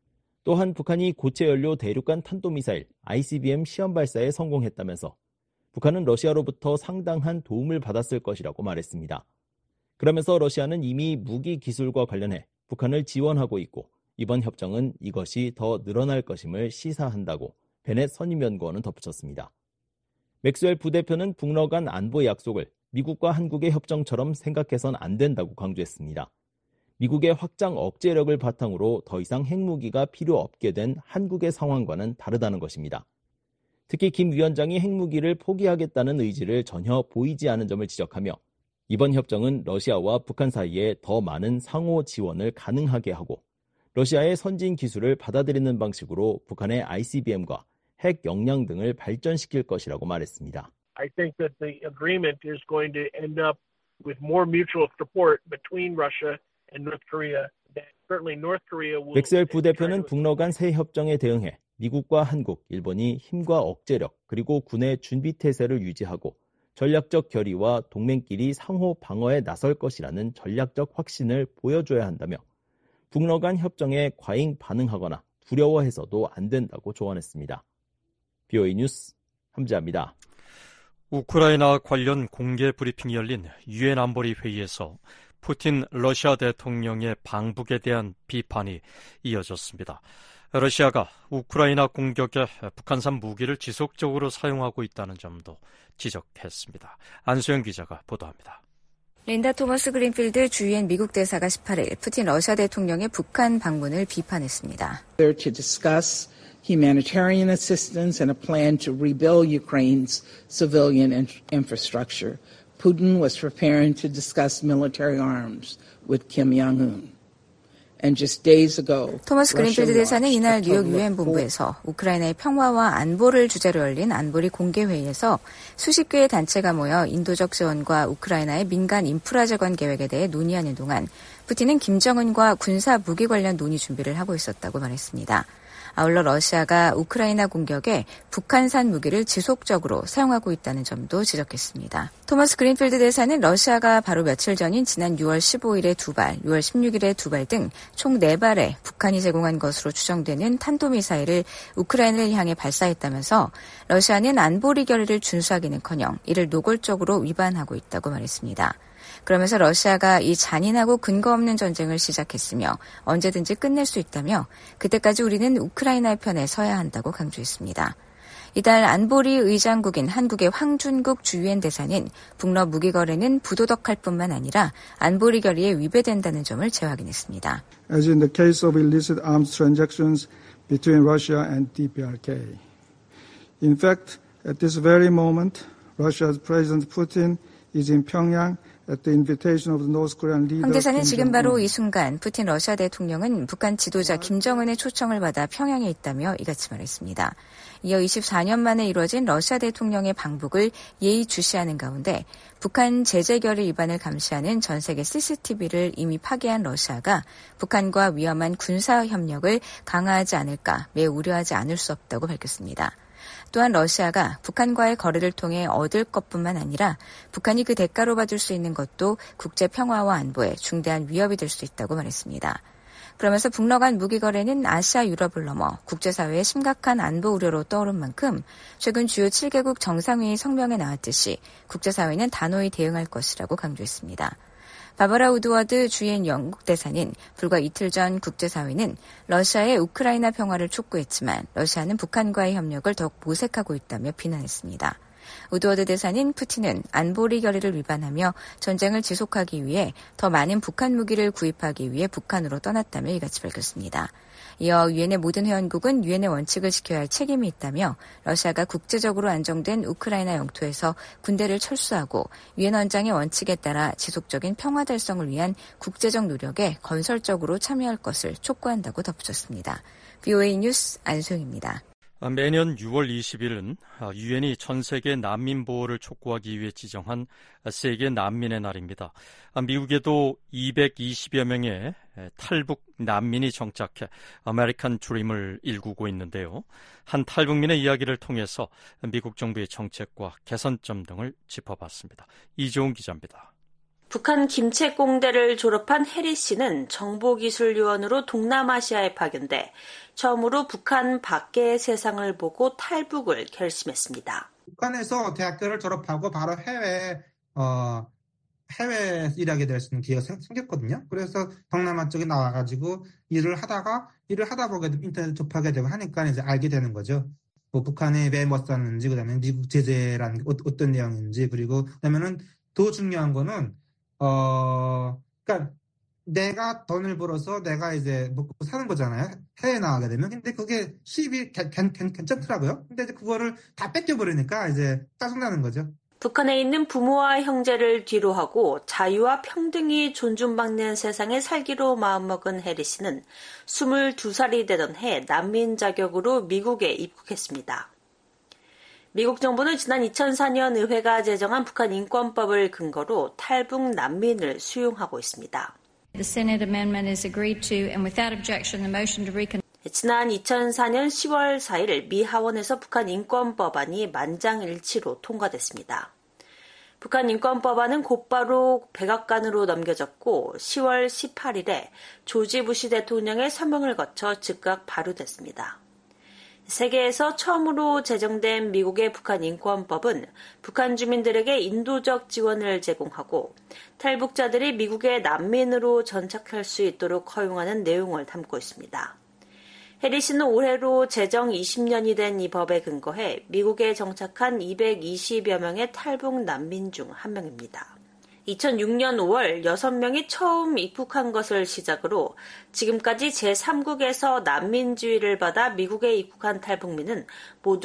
S16: 또한 북한이 고체 연료 대륙간 탄도미사일 ICBM 시험 발사에 성공했다면서 북한은 러시아로부터 상당한 도움을 받았을 것이라고 말했습니다. 그러면서 러시아는 이미 무기 기술과 관련해 북한을 지원하고 있고 이번 협정은 이것이 더 늘어날 것임을 시사한다고 베넷 선임연구원은 덧붙였습니다. 맥스웰 부대표는 북러 간 안보 약속을 미국과 한국의 협정처럼 생각해선 안 된다고 강조했습니다. 미국의 확장 억제력을 바탕으로 더 이상 핵무기가 필요 없게 된 한국의 상황과는 다르다는 것입니다. 특히 김 위원장이 핵무기를 포기하겠다는 의지를 전혀 보이지 않은 점을 지적하며 이번 협정은 러시아와 북한 사이에 더 많은 상호 지원을 가능하게 하고 러시아의 선진 기술을 받아들이는 방식으로 북한의 ICBM과 핵 역량 등을 발전시킬 것이라고 말했습니다.
S18: I think that the agreement is going to end up with more mutual support between Russia and North Korea. Certainly North Korea will.
S16: 맥스웰 부대표는 북러 간 새 협정에 대응해 미국과 한국, 일본이 힘과 억제력 그리고 군의 준비 태세를 유지하고 전략적 결의와 동맹끼리 상호 방어에 나설 것이라는 전략적 확신을 보여줘야 한다며 북러 간 협정에 과잉 반응하거나 두려워해서도 안 된다고 조언했습니다. BOA 뉴스 함지아입니다.
S3: 우크라이나 관련 공개 브리핑이 열린 유엔 안보리 회의에서 푸틴 러시아 대통령의 방북에 대한 비판이 이어졌습니다. 러시아가 우크라이나 공격에 북한산 무기를 지속적으로 사용하고 있다는 점도 지적했습니다. 안수영 기자가 보도합니다.
S10: 린다 토머스 그린필드 주유엔 미국 대사가 18일 푸틴 러시아 대통령의 북한 방문을 비판했습니다.
S19: To discuss humanitarian assistance and a plan to rebuild Ukraine's civilian infrastructure. Putin was preparing to discuss military arms with Kim Jong-un. And just days ago,
S10: 토머스 그린필드 대사는 이날 뉴욕 유엔 본부에서 우크라이나의 평화와 안보를 주제로 열린 안보리 공개회의에서 수십 개의 단체가 모여 인도적 지원과 우크라이나의 민간 인프라 재건 계획에 대해 논의하는 동안 푸틴은 김정은과 군사 무기 관련 논의 준비를 하고 있었다고 말했습니다. 아울러 러시아가 우크라이나 공격에 북한산 무기를 지속적으로 사용하고 있다는 점도 지적했습니다. 토머스 그린필드 대사는 러시아가 바로 며칠 전인 지난 6월 15일에 2발, 6월 16일에 2발 등 총 4발의 북한이 제공한 것으로 추정되는 탄도미사일을 우크라이나를 향해 발사했다면서 러시아는 안보리 결의를 준수하기는커녕 이를 노골적으로 위반하고 있다고 말했습니다. 그러면서 러시아가 이 잔인하고 근거 없는 전쟁을 시작했으며 언제든지 끝낼 수 있다며 그때까지 우리는 우크라이나의 편에 서야 한다고 강조했습니다. 이달 안보리 의장국인 한국의 황준국 주유엔 대사는 북러 무기 거래는 부도덕할 뿐만 아니라 안보리 결의에 위배된다는 점을 재확인했습니다.
S20: As in the case of illicit arms transactions between Russia and DPRK. In fact, at this very moment, Russia's President Putin is in Pyongyang.
S10: 황 대사는 지금 바로 이 순간 푸틴 러시아 대통령은 북한 지도자 김정은의 초청을 받아 평양에 있다며 이같이 말했습니다. 이어 24년 만에 이루어진 러시아 대통령의 방북을 예의주시하는 가운데 북한 제재 결의 위반을 감시하는 전 세계 CCTV를 이미 파괴한 러시아가 북한과 위험한 군사 협력을 강화하지 않을까 매우 우려하지 않을 수 없다고 밝혔습니다. 또한 러시아가 북한과의 거래를 통해 얻을 것뿐만 아니라 북한이 그 대가로 받을 수 있는 것도 국제 평화와 안보에 중대한 위협이 될 수 있다고 말했습니다. 그러면서 북러 간 무기 거래는 아시아 유럽을 넘어 국제사회의 심각한 안보 우려로 떠오른 만큼 최근 주요 7개국 정상회의 성명에 나왔듯이 국제사회는 단호히 대응할 것이라고 강조했습니다. 바바라 우드워드 주엔 영국 대사는 불과 이틀 전 국제사회는 러시아의 우크라이나 평화를 촉구했지만 러시아는 북한과의 협력을 더욱 모색하고 있다며 비난했습니다. 우드워드 대사는 푸틴은 안보리 결의를 위반하며 전쟁을 지속하기 위해 더 많은 북한 무기를 구입하기 위해 북한으로 떠났다며 이같이 밝혔습니다. 이어 유엔의 모든 회원국은 유엔의 원칙을 지켜야 할 책임이 있다며 러시아가 국제적으로 안정된 우크라이나 영토에서 군대를 철수하고 유엔 헌장의 원칙에 따라 지속적인 평화 달성을 위한 국제적 노력에 건설적으로 참여할 것을 촉구한다고 덧붙였습니다. VOA 뉴스 안소영입니다.
S3: 매년 6월 20일은 유엔이 전 세계 난민 보호를 촉구하기 위해 지정한 세계 난민의 날입니다. 미국에도 220여 명의 탈북 난민이 정착해 아메리칸 드림을 일구고 있는데요. 한 탈북민의 이야기를 통해서 미국 정부의 정책과 개선점 등을 짚어봤습니다. 이종훈 기자입니다.
S21: 북한 김책공대를 졸업한 해리 씨는 정보기술요원으로 동남아시아에 파견돼 처음으로 북한 밖의 세상을 보고 탈북을 결심했습니다.
S22: 북한에서 대학교를 졸업하고 바로 해외에 일하게 될 수 있는 기회가 생겼거든요. 그래서 동남아 쪽에 나와가지고 일을 하다 보게 인터넷 접하게 되고 하니까 이제 알게 되는 거죠. 뭐 북한이 왜 못 샀는지, 그다음에 미국 제재라는 게 어떤 내용인지, 그리고 그다음에는 더 중요한 거는 그러니까 내가 돈을 벌어서 내가 이제 먹고 사는 거잖아요. 해외에 나가게 되면. 근데 그게 수입이 괜찮더라고요. 근데 이제 그거를 다 뺏겨버리니까 이제 짜증나는 거죠.
S21: 북한에 있는 부모와 형제를 뒤로하고 자유와 평등이 존중받는 세상에 살기로 마음먹은 해리 씨는 22살이 되던 해 난민 자격으로 미국에 입국했습니다. 미국 정부는 지난 2004년 의회가 제정한 북한 인권법을 근거로 탈북 난민을 수용하고 있습니다. 지난 2004년 10월 4일 미 하원에서 북한 인권법안이 만장일치로 통과됐습니다. 북한 인권법안은 곧바로 백악관으로 넘겨졌고 10월 18일에 조지 부시 대통령의 서명을 거쳐 즉각 발효됐습니다. 세계에서 처음으로 제정된 미국의 북한 인권법은 북한 주민들에게 인도적 지원을 제공하고 탈북자들이 미국에 난민으로 전착할 수 있도록 허용하는 내용을 담고 있습니다. 해리 씨는 올해로 제정 20년이 된 이 법에 근거해 미국에 정착한 220여 명의 탈북 난민 중 한 명입니다. 2006년 5월 6명이 처음 입국한 것을 시작으로 지금까지 제3국에서 난민지위를 받아 미국에 입국한 탈북민은 모두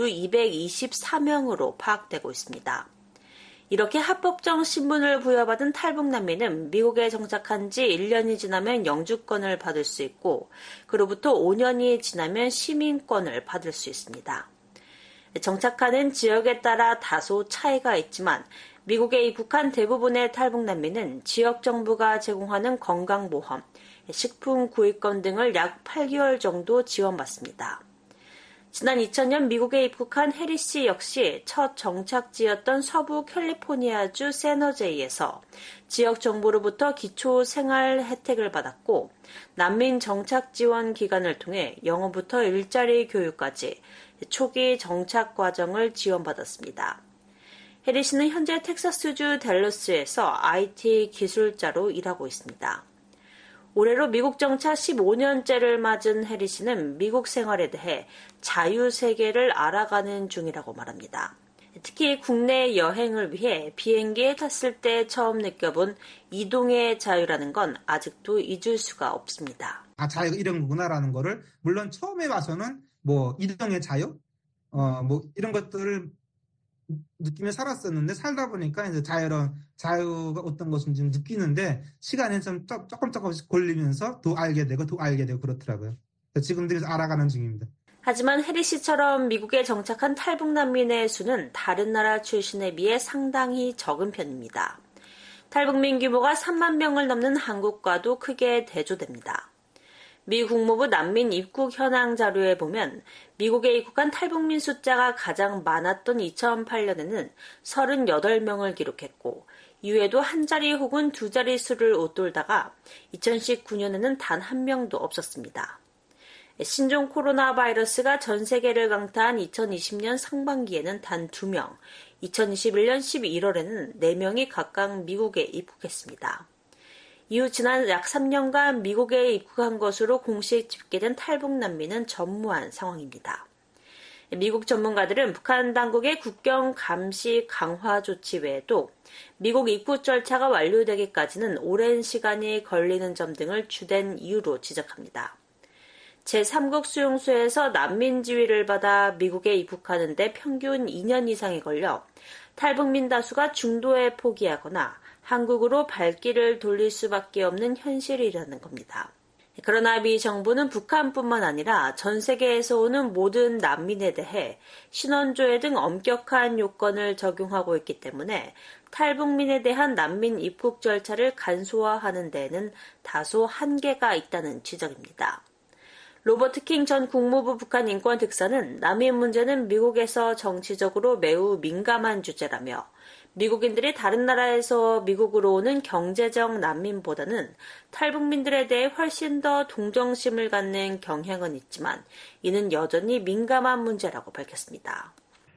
S21: 224명으로 파악되고 있습니다. 이렇게 합법적 신분을 부여받은 탈북 난민은 미국에 정착한 지 1년이 지나면 영주권을 받을 수 있고 그로부터 5년이 지나면 시민권을 받을 수 있습니다. 정착하는 지역에 따라 다소 차이가 있지만 미국에 입국한 대부분의 탈북 난민은 지역 정부가 제공하는 건강보험, 식품 구입권 등을 약 8개월 정도 지원받습니다. 지난 2000년 미국에 입국한 해리 씨 역시 첫 정착지였던 서부 캘리포니아주 세너제이에서 지역 정부로부터 기초 생활 혜택을 받았고 난민 정착 지원 기간을 통해 영어부터 일자리 교육까지 초기 정착 과정을 지원받았습니다. 해리 씨는 현재 텍사스주 댈러스에서 IT 기술자로 일하고 있습니다. 올해로 미국 정착 15년째를 맞은 해리 씨는 미국 생활에 대해 자유세계를 알아가는 중이라고 말합니다. 특히 국내 여행을 위해 비행기에 탔을 때 처음 느껴본 이동의 자유라는 건 아직도 잊을 수가 없습니다.
S22: 자유가 이런 거구나라는 거를 물론 처음에 와서는 뭐 이동의 자유, 뭐 이런 것들을 느끼며 살았었는데 살다 보니까 이제 자유가 어떤 것인지 느끼는데 시간이 좀 조금씩 걸리면서 더 알게 되고 그렇더라고요. 지금도 알아가는 중입니다.
S21: 하지만 해리 씨처럼 미국에 정착한 탈북 난민의 수는 다른 나라 출신에 비해 상당히 적은 편입니다. 탈북민 규모가 3만 명을 넘는 한국과도 크게 대조됩니다. 미 국무부 난민 입국 현황 자료에 보면 미국에 입국한 탈북민 숫자가 가장 많았던 2008년에는 38명을 기록했고 이후에도 한 자리 혹은 두 자리 수를 웃돌다가 2019년에는 단 한 명도 없었습니다. 신종 코로나 바이러스가 전 세계를 강타한 2020년 상반기에는 단 2명, 2021년 11월에는 4명이 각각 미국에 입국했습니다. 이후 지난 약 3년간 미국에 입국한 것으로 공식 집계된 탈북 난민은 전무한 상황입니다. 미국 전문가들은 북한 당국의 국경 감시 강화 조치 외에도 미국 입국 절차가 완료되기까지는 오랜 시간이 걸리는 점 등을 주된 이유로 지적합니다. 제3국 수용소에서 난민 지위를 받아 미국에 입국하는 데 평균 2년 이상이 걸려 탈북민 다수가 중도에 포기하거나 한국으로 발길을 돌릴 수밖에 없는 현실이라는 겁니다. 그러나 미 정부는 북한뿐만 아니라 전 세계에서 오는 모든 난민에 대해 신원조회 등 엄격한 요건을 적용하고 있기 때문에 탈북민에 대한 난민 입국 절차를 간소화하는 데에는 다소 한계가 있다는 지적입니다. 로버트 킹 전 국무부 북한 인권특사는 난민 문제는 미국에서 정치적으로 매우 민감한 주제라며 미국인들이 다른 나라에서 미국으로 오는 경제적 난민보다는 탈북민들에 대해 훨씬 더 동정심을 갖는 경향은 있지만 이는 여전히 민감한 문제라고 밝혔습니다.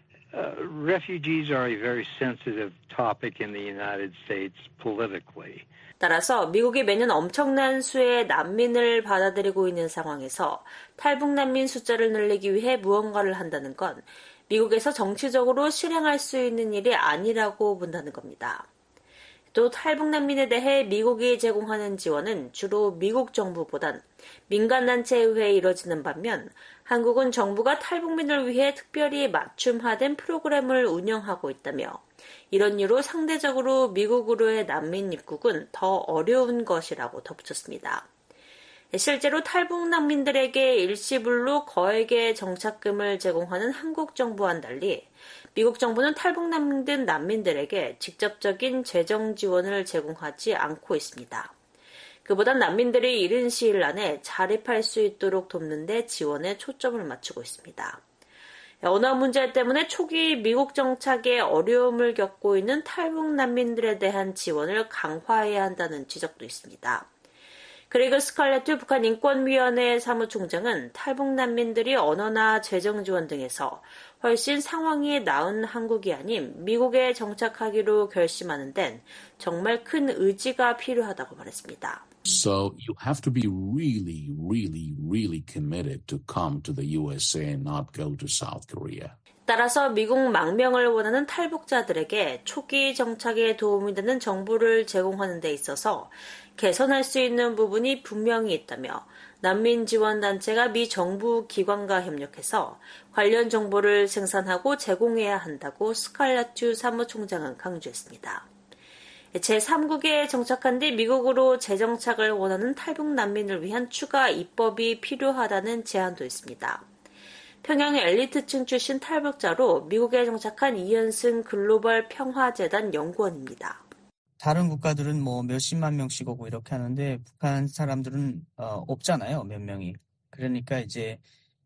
S1: Refugees are a very sensitive topic in the United States politically.
S21: 따라서 미국이 매년 엄청난 수의 난민을 받아들이고 있는 상황에서 탈북 난민 숫자를 늘리기 위해 무언가를 한다는 건 미국에서 정치적으로 실행할 수 있는 일이 아니라고 본다는 겁니다. 또 탈북 난민에 대해 미국이 제공하는 지원은 주로 미국 정부보단 민간단체에 의해 이뤄지는 반면 한국은 정부가 탈북민을 위해 특별히 맞춤화된 프로그램을 운영하고 있다며 이런 이유로 상대적으로 미국으로의 난민 입국은 더 어려운 것이라고 덧붙였습니다. 실제로 탈북 난민들에게 일시불로 거액의 정착금을 제공하는 한국 정부와는 달리 미국 정부는 탈북 난민들에게 직접적인 재정 지원을 제공하지 않고 있습니다. 그보다 난민들이 이른 시일 안에 자립할 수 있도록 돕는 데 지원에 초점을 맞추고 있습니다. 언어 문제 때문에 초기 미국 정착에 어려움을 겪고 있는 탈북 난민들에 대한 지원을 강화해야 한다는 지적도 있습니다. 그리고 스칼레트 북한 인권위원회 사무총장은 탈북 난민들이 언어나 재정 지원 등에서 훨씬 상황이 나은 한국이 아닌 미국에 정착하기로 결심하는 데는 정말 큰 의지가 필요하다고 말했습니다.
S5: So you have to be really, really, really committed to come to the USA and not go to South Korea.
S21: 따라서 미국 망명을 원하는 탈북자들에게 초기 정착에 도움이 되는 정보를 제공하는 데 있어서 개선할 수 있는 부분이 분명히 있다며 난민 지원 단체가 미 정부 기관과 협력해서 관련 정보를 생산하고 제공해야 한다고 스칼라튜 사무총장은 강조했습니다. 제3국에 정착한 뒤 미국으로 재정착을 원하는 탈북 난민을 위한 추가 입법이 필요하다는 제안도 있습니다. 평양 엘리트층 출신 탈북자로 미국에 정착한 이현승 글로벌 평화재단 연구원입니다.
S23: 다른 국가들은 뭐 몇십만 명씩 오고 이렇게 하는데 북한 사람들은 없잖아요, 몇 명이. 그러니까 이제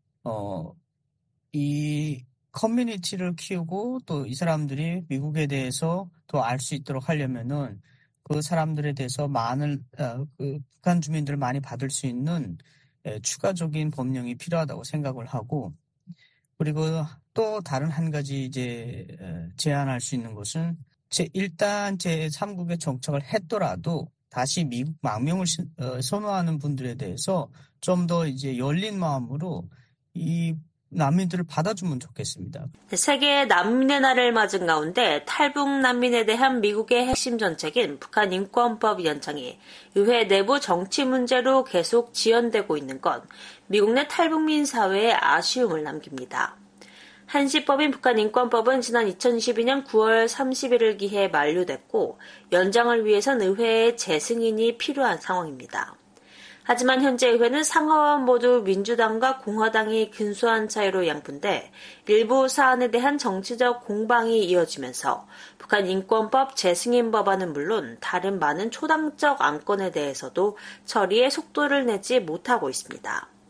S23: 이 커뮤니티를 키우고 또 이 사람들이 미국에 대해서 더 알 수 있도록 하려면은 그 사람들에 대해서 많은 그 북한 주민들을 많이 받을 수 있는 추가적인 법령이 필요하다고 생각을 하고, 그리고 또 다른 한 가지 이제 제안할 수 있는 것은 일단 제3국에 정착을 했더라도 다시 미국 망명을 선호하는 분들에 대해서 좀 더 이제 열린 마음으로 이 난민들을 받아주면 좋겠습니다.
S21: 세계 난민의 날을 맞은 가운데 탈북 난민에 대한 미국의 핵심 정책인 북한 인권법 연장이 의회 내부 정치 문제로 계속 지연되고 있는 건 미국 내 탈북민 사회에 아쉬움을 남깁니다. 한시법인 북한 인권법은 지난 2022년 9월 30일을 기해 만료됐고 연장을 위해선 의회의 재승인이 필요한 상황입니다. 하지만 현재 의회는 상하원 모두 민주당과 공화당이 근소한 차이로 양분돼 일부 사안에 대한 정치적 공방이 이어지면서 북한 인권법 재승인 법안은 물론 다른 많은 초당적 안건에 대해서도 처리에 속도를 내지 못하고 있습니다.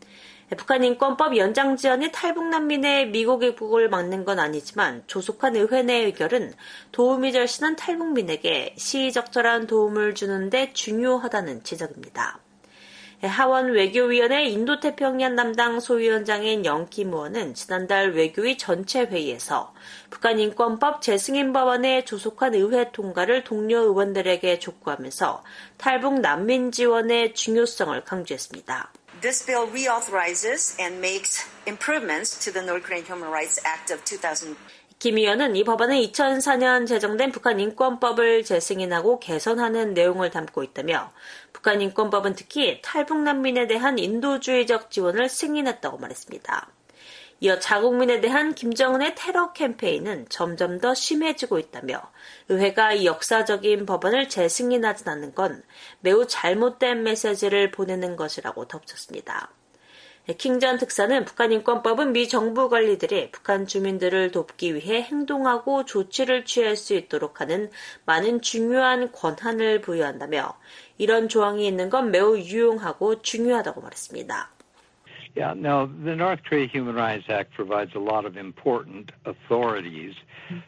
S21: 북한 인권법 연장 지원이 탈북 난민의 미국 입국을 막는 건 아니지만 조속한 의회 내 의결은 도움이 절실한 탈북민에게 시의적절한 도움을 주는 데 중요하다는 지적입니다. 하원 외교위원회 인도태평양 담당 소위원장인 영킴 의원은 지난달 외교위 전체 회의에서 북한 인권법 재승인 법안의 조속한 의회 통과를 동료 의원들에게 촉구하면서 탈북 난민 지원의 중요성을 강조했습니다.
S6: This bill reauthorizes and makes improvements to the North Korean Human Rights Act of 2000.
S21: 김 의원은 이 법안은 2004년 제정된 북한 인권법을 재승인하고 개선하는 내용을 담고 있다며 북한 인권법은 특히 탈북 난민에 대한 인도주의적 지원을 승인했다고 말했습니다. 이어 자국민에 대한 김정은의 테러 캠페인은 점점 더 심해지고 있다며 의회가 이 역사적인 법안을 재승인하지 않는 건 매우 잘못된 메시지를 보내는 것이라고 덧붙였습니다. 킹 전 특사는 북한 인권법은 미 정부 관리들이 북한 주민들을 돕기 위해 행동하고 조치를 취할 수 있도록 하는 많은 중요한 권한을 부여한다며 이런 조항이 있는 건 매우 유용하고 중요하다고 말했습니다.
S1: Yeah, now the North Korea Human Rights Act provides a lot of important authorities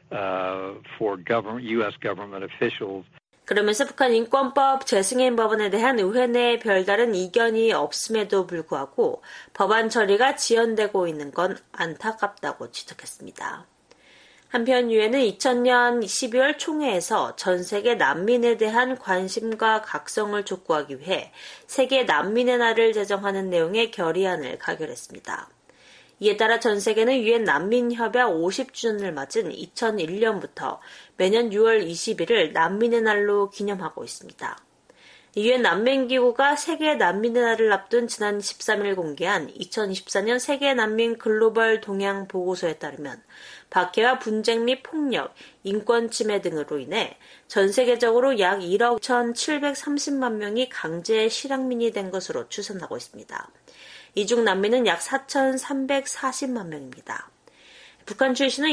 S1: for U.S. government officials.
S21: 그러면서 북한 인권법 재승인 법안에 대한 의회 내 별다른 이견이 없음에도 불구하고 법안 처리가 지연되고 있는 건 안타깝다고 지적했습니다. 한편 유엔은 2000년 12월 총회에서 전 세계 난민에 대한 관심과 각성을 촉구하기 위해 세계 난민의 날을 제정하는 내용의 결의안을 가결했습니다. 이에 따라 전 세계는 유엔 난민협약 50주년을 맞은 2001년부터 매년 6월 20일을 난민의 날로 기념하고 있습니다. 유엔 난민기구가 세계 난민의 날을 앞둔 지난 13일 공개한 2024년 세계 난민 글로벌 동향 보고서에 따르면 박해와 분쟁 및 폭력, 인권 침해 등으로 인해 전 세계적으로 약 1억 1,730만 명이 강제 실향민이 된 것으로 추산하고 있습니다. 이 중 난민은 약 4,340만 명입니다. 북한 출신은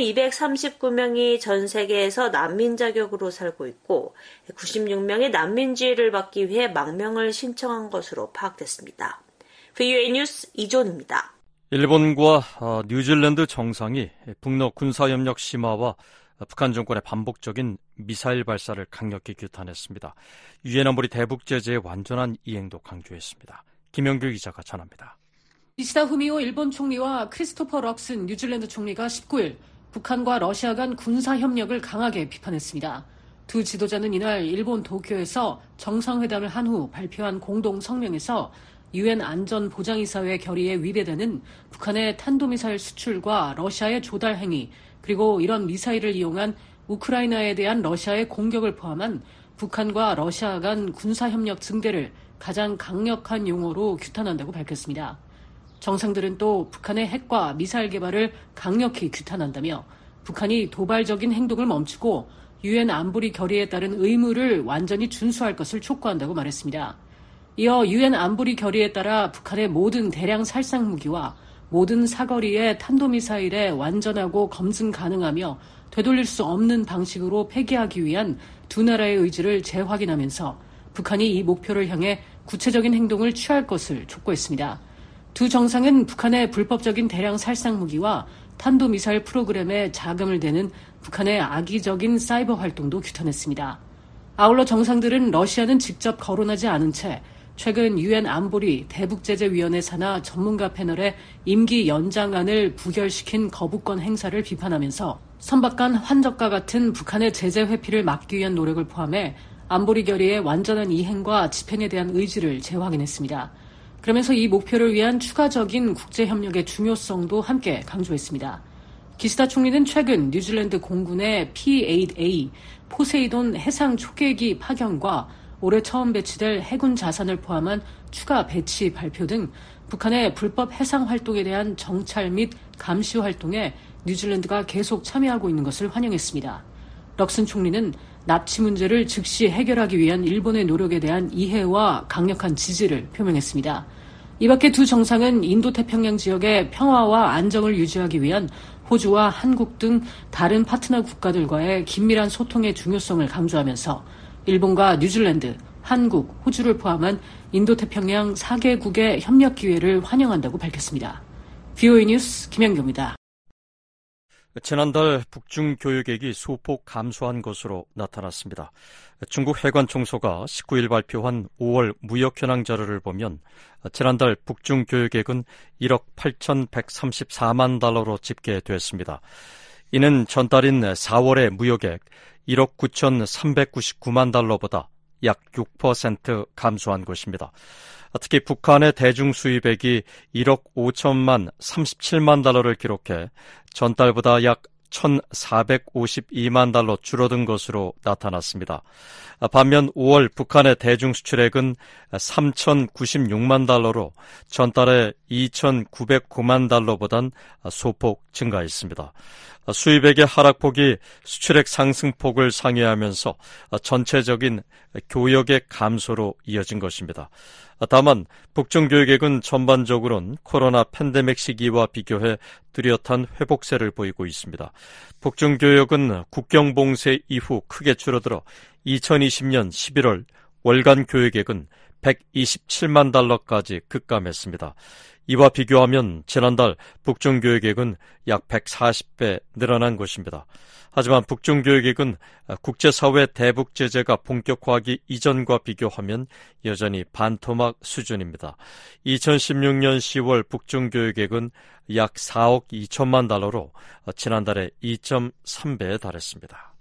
S21: 239명이 전 세계에서 난민 자격으로 살고 있고 96명이 난민지위를 받기 위해 망명을 신청한 것으로 파악됐습니다. VOA 뉴스 이존입니다.
S3: 일본과 뉴질랜드 정상이 북러 군사협력 심화와 북한 정권의 반복적인 미사일 발사를 강력히 규탄했습니다. 유엔 안보리 대북 제재의 완전한 이행도 강조했습니다. 김영규 기자가 전합니다.
S7: 기시다 후미오 일본 총리와 크리스토퍼 럭슨 뉴질랜드 총리가 19일 북한과 러시아 간 군사협력을 강하게 비판했습니다. 두 지도자는 이날 일본 도쿄에서 정상회담을 한 후 발표한 공동 성명에서 유엔 안전보장이사회 결의에 위배되는 북한의 탄도미사일 수출과 러시아의 조달 행위, 그리고 이런 미사일을 이용한 우크라이나에 대한 러시아의 공격을 포함한 북한과 러시아 간 군사협력 증대를 가장 강력한 용어로 규탄한다고 밝혔습니다. 정상들은 또 북한의 핵과 미사일 개발을 강력히 규탄한다며 북한이 도발적인 행동을 멈추고 유엔 안보리 결의에 따른 의무를 완전히 준수할 것을 촉구한다고 말했습니다. 이어 유엔 안보리 결의에 따라 북한의 모든 대량 살상 무기와 모든 사거리의 탄도미사일에 완전하고 검증 가능하며 되돌릴 수 없는 방식으로 폐기하기 위한 두 나라의 의지를 재확인하면서 북한이 이 목표를 향해 구체적인 행동을 취할 것을 촉구했습니다. 두 정상은 북한의 불법적인 대량 살상 무기와 탄도미사일 프로그램에 자금을 대는 북한의 악의적인 사이버 활동도 규탄했습니다. 아울러 정상들은 러시아는 직접 거론하지 않은 채 최근 유엔 안보리 대북제재위원회 산하 전문가 패널의 임기 연장안을 부결시킨 거부권 행사를 비판하면서 선박간 환적과 같은 북한의 제재 회피를 막기 위한 노력을 포함해 안보리 결의의 완전한 이행과 집행에 대한 의지를 재확인했습니다. 그러면서 이 목표를 위한 추가적인 국제협력의 중요성도 함께 강조했습니다. 기시다 총리는 최근 뉴질랜드 공군의 P-8A 포세이돈 해상 초계기 파견과 올해 처음 배치될 해군 자산을 포함한 추가 배치 발표 등 북한의 불법 해상 활동에 대한 정찰 및 감시 활동에 뉴질랜드가 계속 참여하고 있는 것을 환영했습니다. 럭슨 총리는 납치 문제를 즉시 해결하기 위한 일본의 노력에 대한 이해와 강력한 지지를 표명했습니다. 이 밖에 두 정상은 인도태평양 지역의 평화와 안정을 유지하기 위한 호주와 한국 등 다른 파트너 국가들과의 긴밀한 소통의 중요성을 강조하면서 일본과 뉴질랜드, 한국, 호주를 포함한 인도태평양 4개국의 협력 기회를 환영한다고 밝혔습니다. VOA 뉴스 김현경입니다.
S3: 지난달 북중 교역액이 소폭 감소한 것으로 나타났습니다. 중국 해관총소가 19일 발표한 5월 무역 현황 자료를 보면 지난달 북중 교역액은 1억 8,134만 달러로 집계됐습니다. 이는 전달인 4월의 무역액 1억 9,399만 달러보다 약 6% 감소한 것입니다. 특히 북한의 대중 수입액이 1억 5천만 37만 달러를 기록해 전달보다 약 1,452만 달러 줄어든 것으로 나타났습니다. 반면 5월 북한의 대중 수출액은 3,096만 달러로 전달의 2,909만 달러보단 소폭 증가했습니다. 수입액의 하락폭이 수출액 상승폭을 상회하면서 전체적인 교역액 감소로 이어진 것입니다. 다만 북중 교역액은 전반적으로는 코로나 팬데믹 시기와 비교해 뚜렷한 회복세를 보이고 있습니다. 북중 교역은 국경 봉쇄 이후 크게 줄어들어 2020년 11월 월간 교역액은 127만 달러까지 급감했습니다. 이와 비교하면 지난달 북중 교역액은 약 140배 늘어난 것입니다. 하지만 북중 교역액은 국제사회 대북 제재가 본격화하기 이전과 비교하면 여전히 반토막 수준입니다. 2016년 10월 북중 교역액은 약 4억 2천만 달러로 지난달에 2.3배에 달했습니다.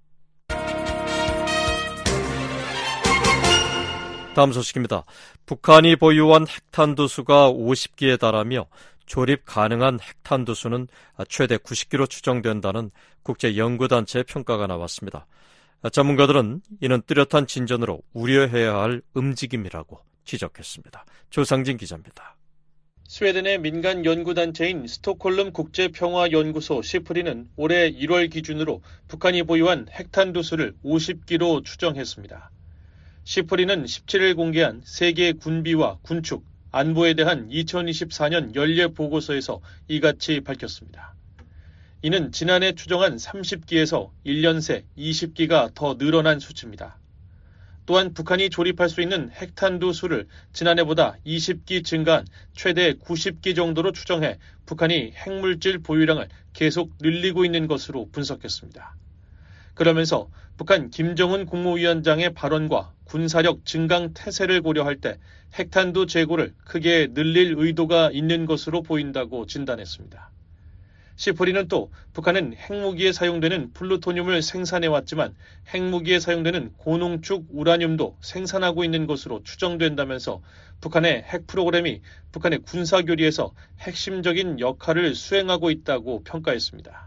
S3: 다음 소식입니다. 북한이 보유한 핵탄두수가 50기에 달하며 조립 가능한 핵탄두수는 최대 90기로 추정된다는 국제연구단체의 평가가 나왔습니다. 전문가들은 이는 뚜렷한 진전으로 우려해야 할 움직임이라고 지적했습니다. 조상진 기자입니다.
S4: 스웨덴의 민간 연구단체인 스톡홀름 국제평화연구소 시프리는 올해 1월 기준으로 북한이 보유한 핵탄두수를 50기로 추정했습니다. 시프리는 17일 공개한 세계 군비와 군축, 안보에 대한 2024년 연례 보고서에서 이같이 밝혔습니다. 이는 지난해 추정한 30기에서 1년 새 20기가 더 늘어난 수치입니다. 또한 북한이 조립할 수 있는 핵탄두 수를 지난해보다 20기 증가한 최대 90기 정도로 추정해 북한이 핵물질 보유량을 계속 늘리고 있는 것으로 분석했습니다. 그러면서 북한 김정은 국무위원장의 발언과 군사력 증강 태세를 고려할 때 핵탄두 재고를 크게 늘릴 의도가 있는 것으로 보인다고 진단했습니다. 시프리는 또 북한은 핵무기에 사용되는 플루토늄을 생산해왔지만 핵무기에 사용되는 고농축 우라늄도 생산하고 있는 것으로 추정된다면서 북한의 핵 프로그램이 북한의 군사교리에서 핵심적인 역할을 수행하고 있다고 평가했습니다.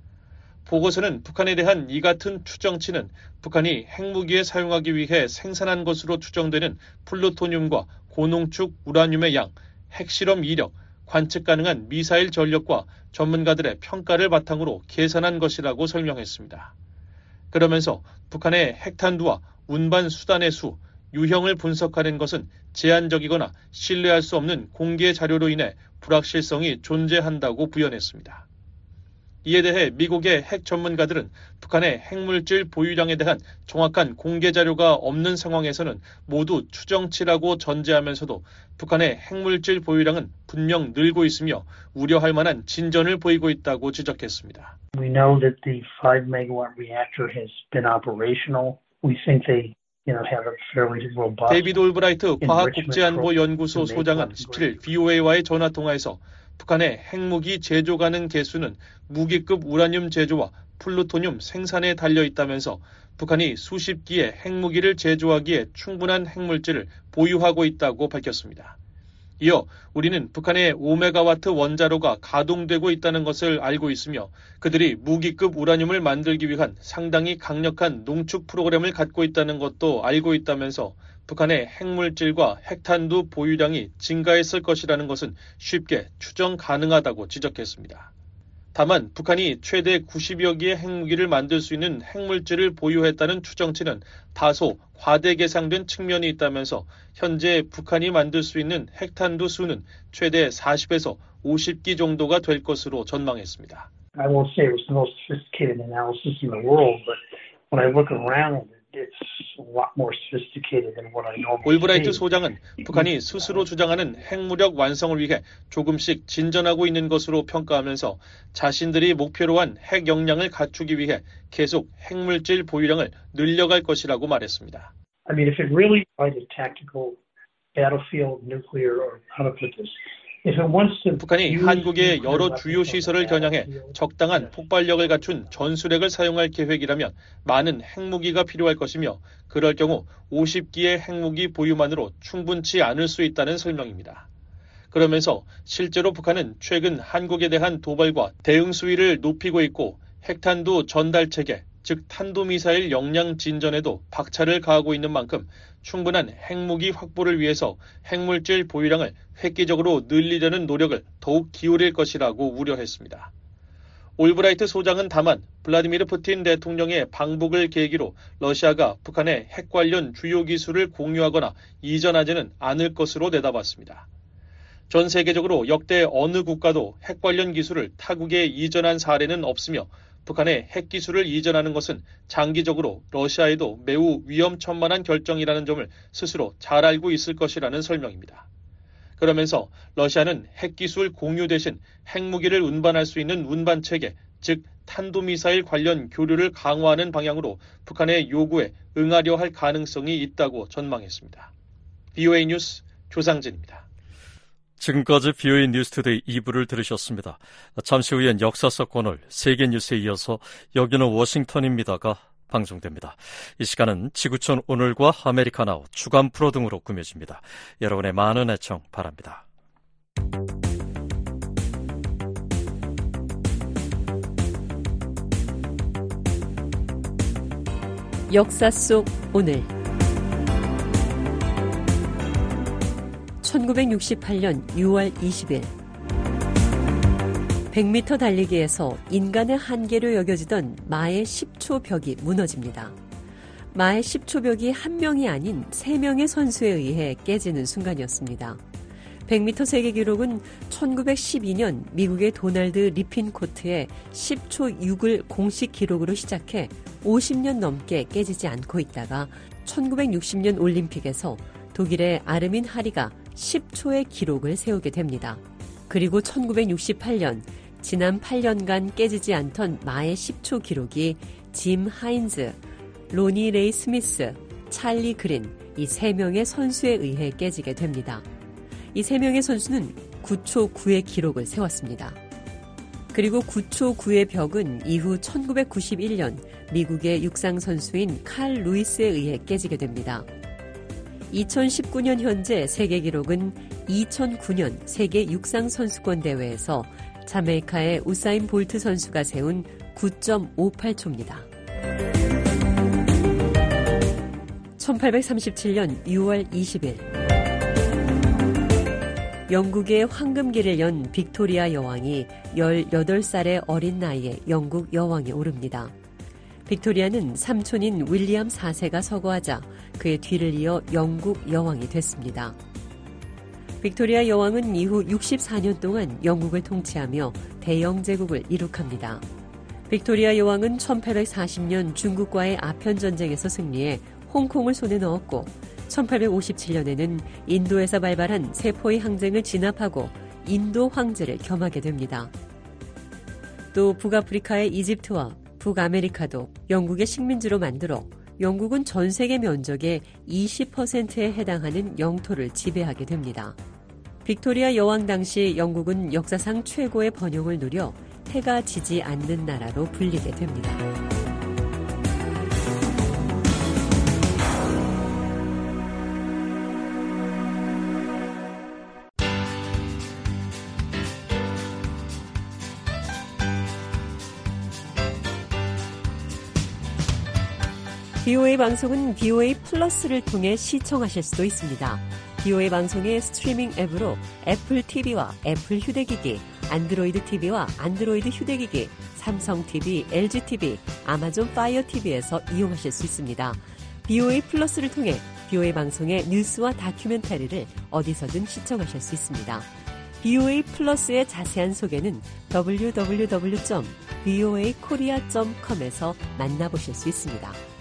S4: 보고서는 북한에 대한 이 같은 추정치는 북한이 핵무기에 사용하기 위해 생산한 것으로 추정되는 플루토늄과 고농축 우라늄의 양, 핵실험 이력, 관측 가능한 미사일 전력과 전문가들의 평가를 바탕으로 계산한 것이라고 설명했습니다. 그러면서 북한의 핵탄두와 운반 수단의 수, 유형을 분석하는 것은 제한적이거나 신뢰할 수 없는 공개 자료로 인해 불확실성이 존재한다고 부연했습니다. 이에 대해 미국의 핵 전문가들은 북한의 핵물질 보유량에 대한 정확한 공개 자료가 없는 상황에서는 모두 추정치라고 전제하면서도 북한의 핵물질 보유량은 분명 늘고 있으며 우려할 만한 진전을 보이고 있다고 지적했습니다.
S8: We know that the 5-megawatt reactor has been operational. We think they have a fairly robust.
S4: 데이비드 올브라이트 과학국제안보연구소 소장은 17일 VOA와의 전화통화에서 북한의 핵무기 제조 가능 개수는 무기급 우라늄 제조와 플루토늄 생산에 달려 있다면서 북한이 수십 기의 핵무기를 제조하기에 충분한 핵물질을 보유하고 있다고 밝혔습니다. 이어 우리는 북한의 5메가와트 원자로가 가동되고 있다는 것을 알고 있으며 그들이 무기급 우라늄을 만들기 위한 상당히 강력한 농축 프로그램을 갖고 있다는 것도 알고 있다면서 북한의 핵물질과 핵탄두 보유량이 증가했을 것이라는 것은 쉽게 추정 가능하다고 지적했습니다. 다만 북한이 최대 90여 기의 핵무기를 만들 수 있는 핵물질을 보유했다는 추정치는 다소 과대 계산된 측면이 있다면서 현재 북한이 만들 수 있는 핵탄두 수는 최대 40에서 50기 정도가 될 것으로 전망했습니다.
S8: I won't say it was the most sophisticated analysis in the world, but when I look around
S4: 올브라이트 소장은 북한이 스스로 주장하는 핵무력 완성을 위해 조금씩 진전하고 있는 것으로 평가하면서 자신들이 목표로 한 핵 역량을 갖추기 위해 계속 핵물질 보유량을 늘려갈 것이라고 말했습니다.
S8: I mean, if it really tried a tactical battlefield nuclear or how to put this.
S4: 북한이 한국의 여러 주요 시설을 겨냥해 적당한 폭발력을 갖춘 전술핵을 사용할 계획이라면 많은 핵무기가 필요할 것이며 그럴 경우 50기의 핵무기 보유만으로 충분치 않을 수 있다는 설명입니다. 그러면서 실제로 북한은 최근 한국에 대한 도발과 대응 수위를 높이고 있고 핵탄두 전달 체계, 즉 탄도미사일 역량 진전에도 박차를 가하고 있는 만큼 충분한 핵무기 확보를 위해서 핵물질 보유량을 획기적으로 늘리려는 노력을 더욱 기울일 것이라고 우려했습니다. 올브라이트 소장은 다만 블라디미르 푸틴 대통령의 방북을 계기로 러시아가 북한의 핵 관련 주요 기술을 공유하거나 이전하지는 않을 것으로 내다봤습니다. 전 세계적으로 역대 어느 국가도 핵 관련 기술을 타국에 이전한 사례는 없으며 북한의 핵기술을 이전하는 것은 장기적으로 러시아에도 매우 위험천만한 결정이라는 점을 스스로 잘 알고 있을 것이라는 설명입니다. 그러면서 러시아는 핵기술 공유 대신 핵무기를 운반할 수 있는 운반체계, 즉 탄도미사일 관련 교류를 강화하는 방향으로 북한의 요구에 응하려 할 가능성이 있다고 전망했습니다. VOA 뉴스 조상진입니다.
S3: 지금까지 VOA 뉴스투데이 2부를 들으셨습니다. 잠시 후엔 역사 속 오늘 세계뉴스에 이어서 여기는 워싱턴입니다가 방송됩니다. 이 시간은 지구촌 오늘과 아메리카나우 주간 프로 등으로 꾸며집니다. 여러분의 많은 애청 바랍니다.
S9: 역사 속 오늘 1968년 6월 20일 100m 달리기에서 인간의 한계로 여겨지던 마의 10초 벽이 무너집니다. 마의 10초 벽이 한 명이 아닌 3명의 선수에 의해 깨지는 순간이었습니다. 100m 세계 기록은 1912년 미국의 도널드 리핀코트의 10초 6을 공식 기록으로 시작해 50년 넘게 깨지지 않고 있다가 1960년 올림픽에서 독일의 아르민 하리가 10초의 기록을 세우게 됩니다. 그리고 1968년 지난 8년간 깨지지 않던 마의 10초 기록이 짐 하인즈, 로니 레이 스미스, 찰리 그린 이 3명의 선수에 의해 깨지게 됩니다. 이 3명의 선수는 9초 9의 기록을 세웠습니다. 그리고 9초 9의 벽은 이후 1991년 미국의 육상 선수인 칼 루이스에 의해 깨지게 됩니다. 2019년 현재 세계 기록은 2009년 세계 육상 선수권 대회에서 자메이카의 우사인 볼트 선수가 세운 9.58초입니다. 1837년 6월 20일 영국의 황금기를 연 빅토리아 여왕이 18살의 어린 나이에 영국 여왕에 오릅니다. 빅토리아는 삼촌인 윌리엄 4세가 서거하자 그의 뒤를 이어 영국 여왕이 됐습니다. 빅토리아 여왕은 이후 64년 동안 영국을 통치하며 대영 제국을 이룩합니다. 빅토리아 여왕은 1840년 중국과의 아편전쟁에서 승리해 홍콩을 손에 넣었고 1857년에는 인도에서 발발한 세포의 항쟁을 진압하고 인도 황제를 겸하게 됩니다. 또 북아프리카의 이집트와 북아메리카도 영국의 식민지로 만들어 영국은 전 세계 면적의 20%에 해당하는 영토를 지배하게 됩니다. 빅토리아 여왕 당시 영국은 역사상 최고의 번영을 누려 해가 지지 않는 나라로 불리게 됩니다. BOA 방송은 BOA 플러스를 통해 시청하실 수도 있습니다. BOA 방송의 스트리밍 앱으로 애플 TV와 애플 휴대기기, 안드로이드 TV와 안드로이드 휴대기기, 삼성 TV, LG TV, 아마존 파이어 TV에서 이용하실 수 있습니다. BOA 플러스를 통해 BOA 방송의 뉴스와 다큐멘터리를 어디서든 시청하실 수 있습니다. BOA 플러스의 자세한 소개는 www.voakorea.com에서 만나보실 수 있습니다.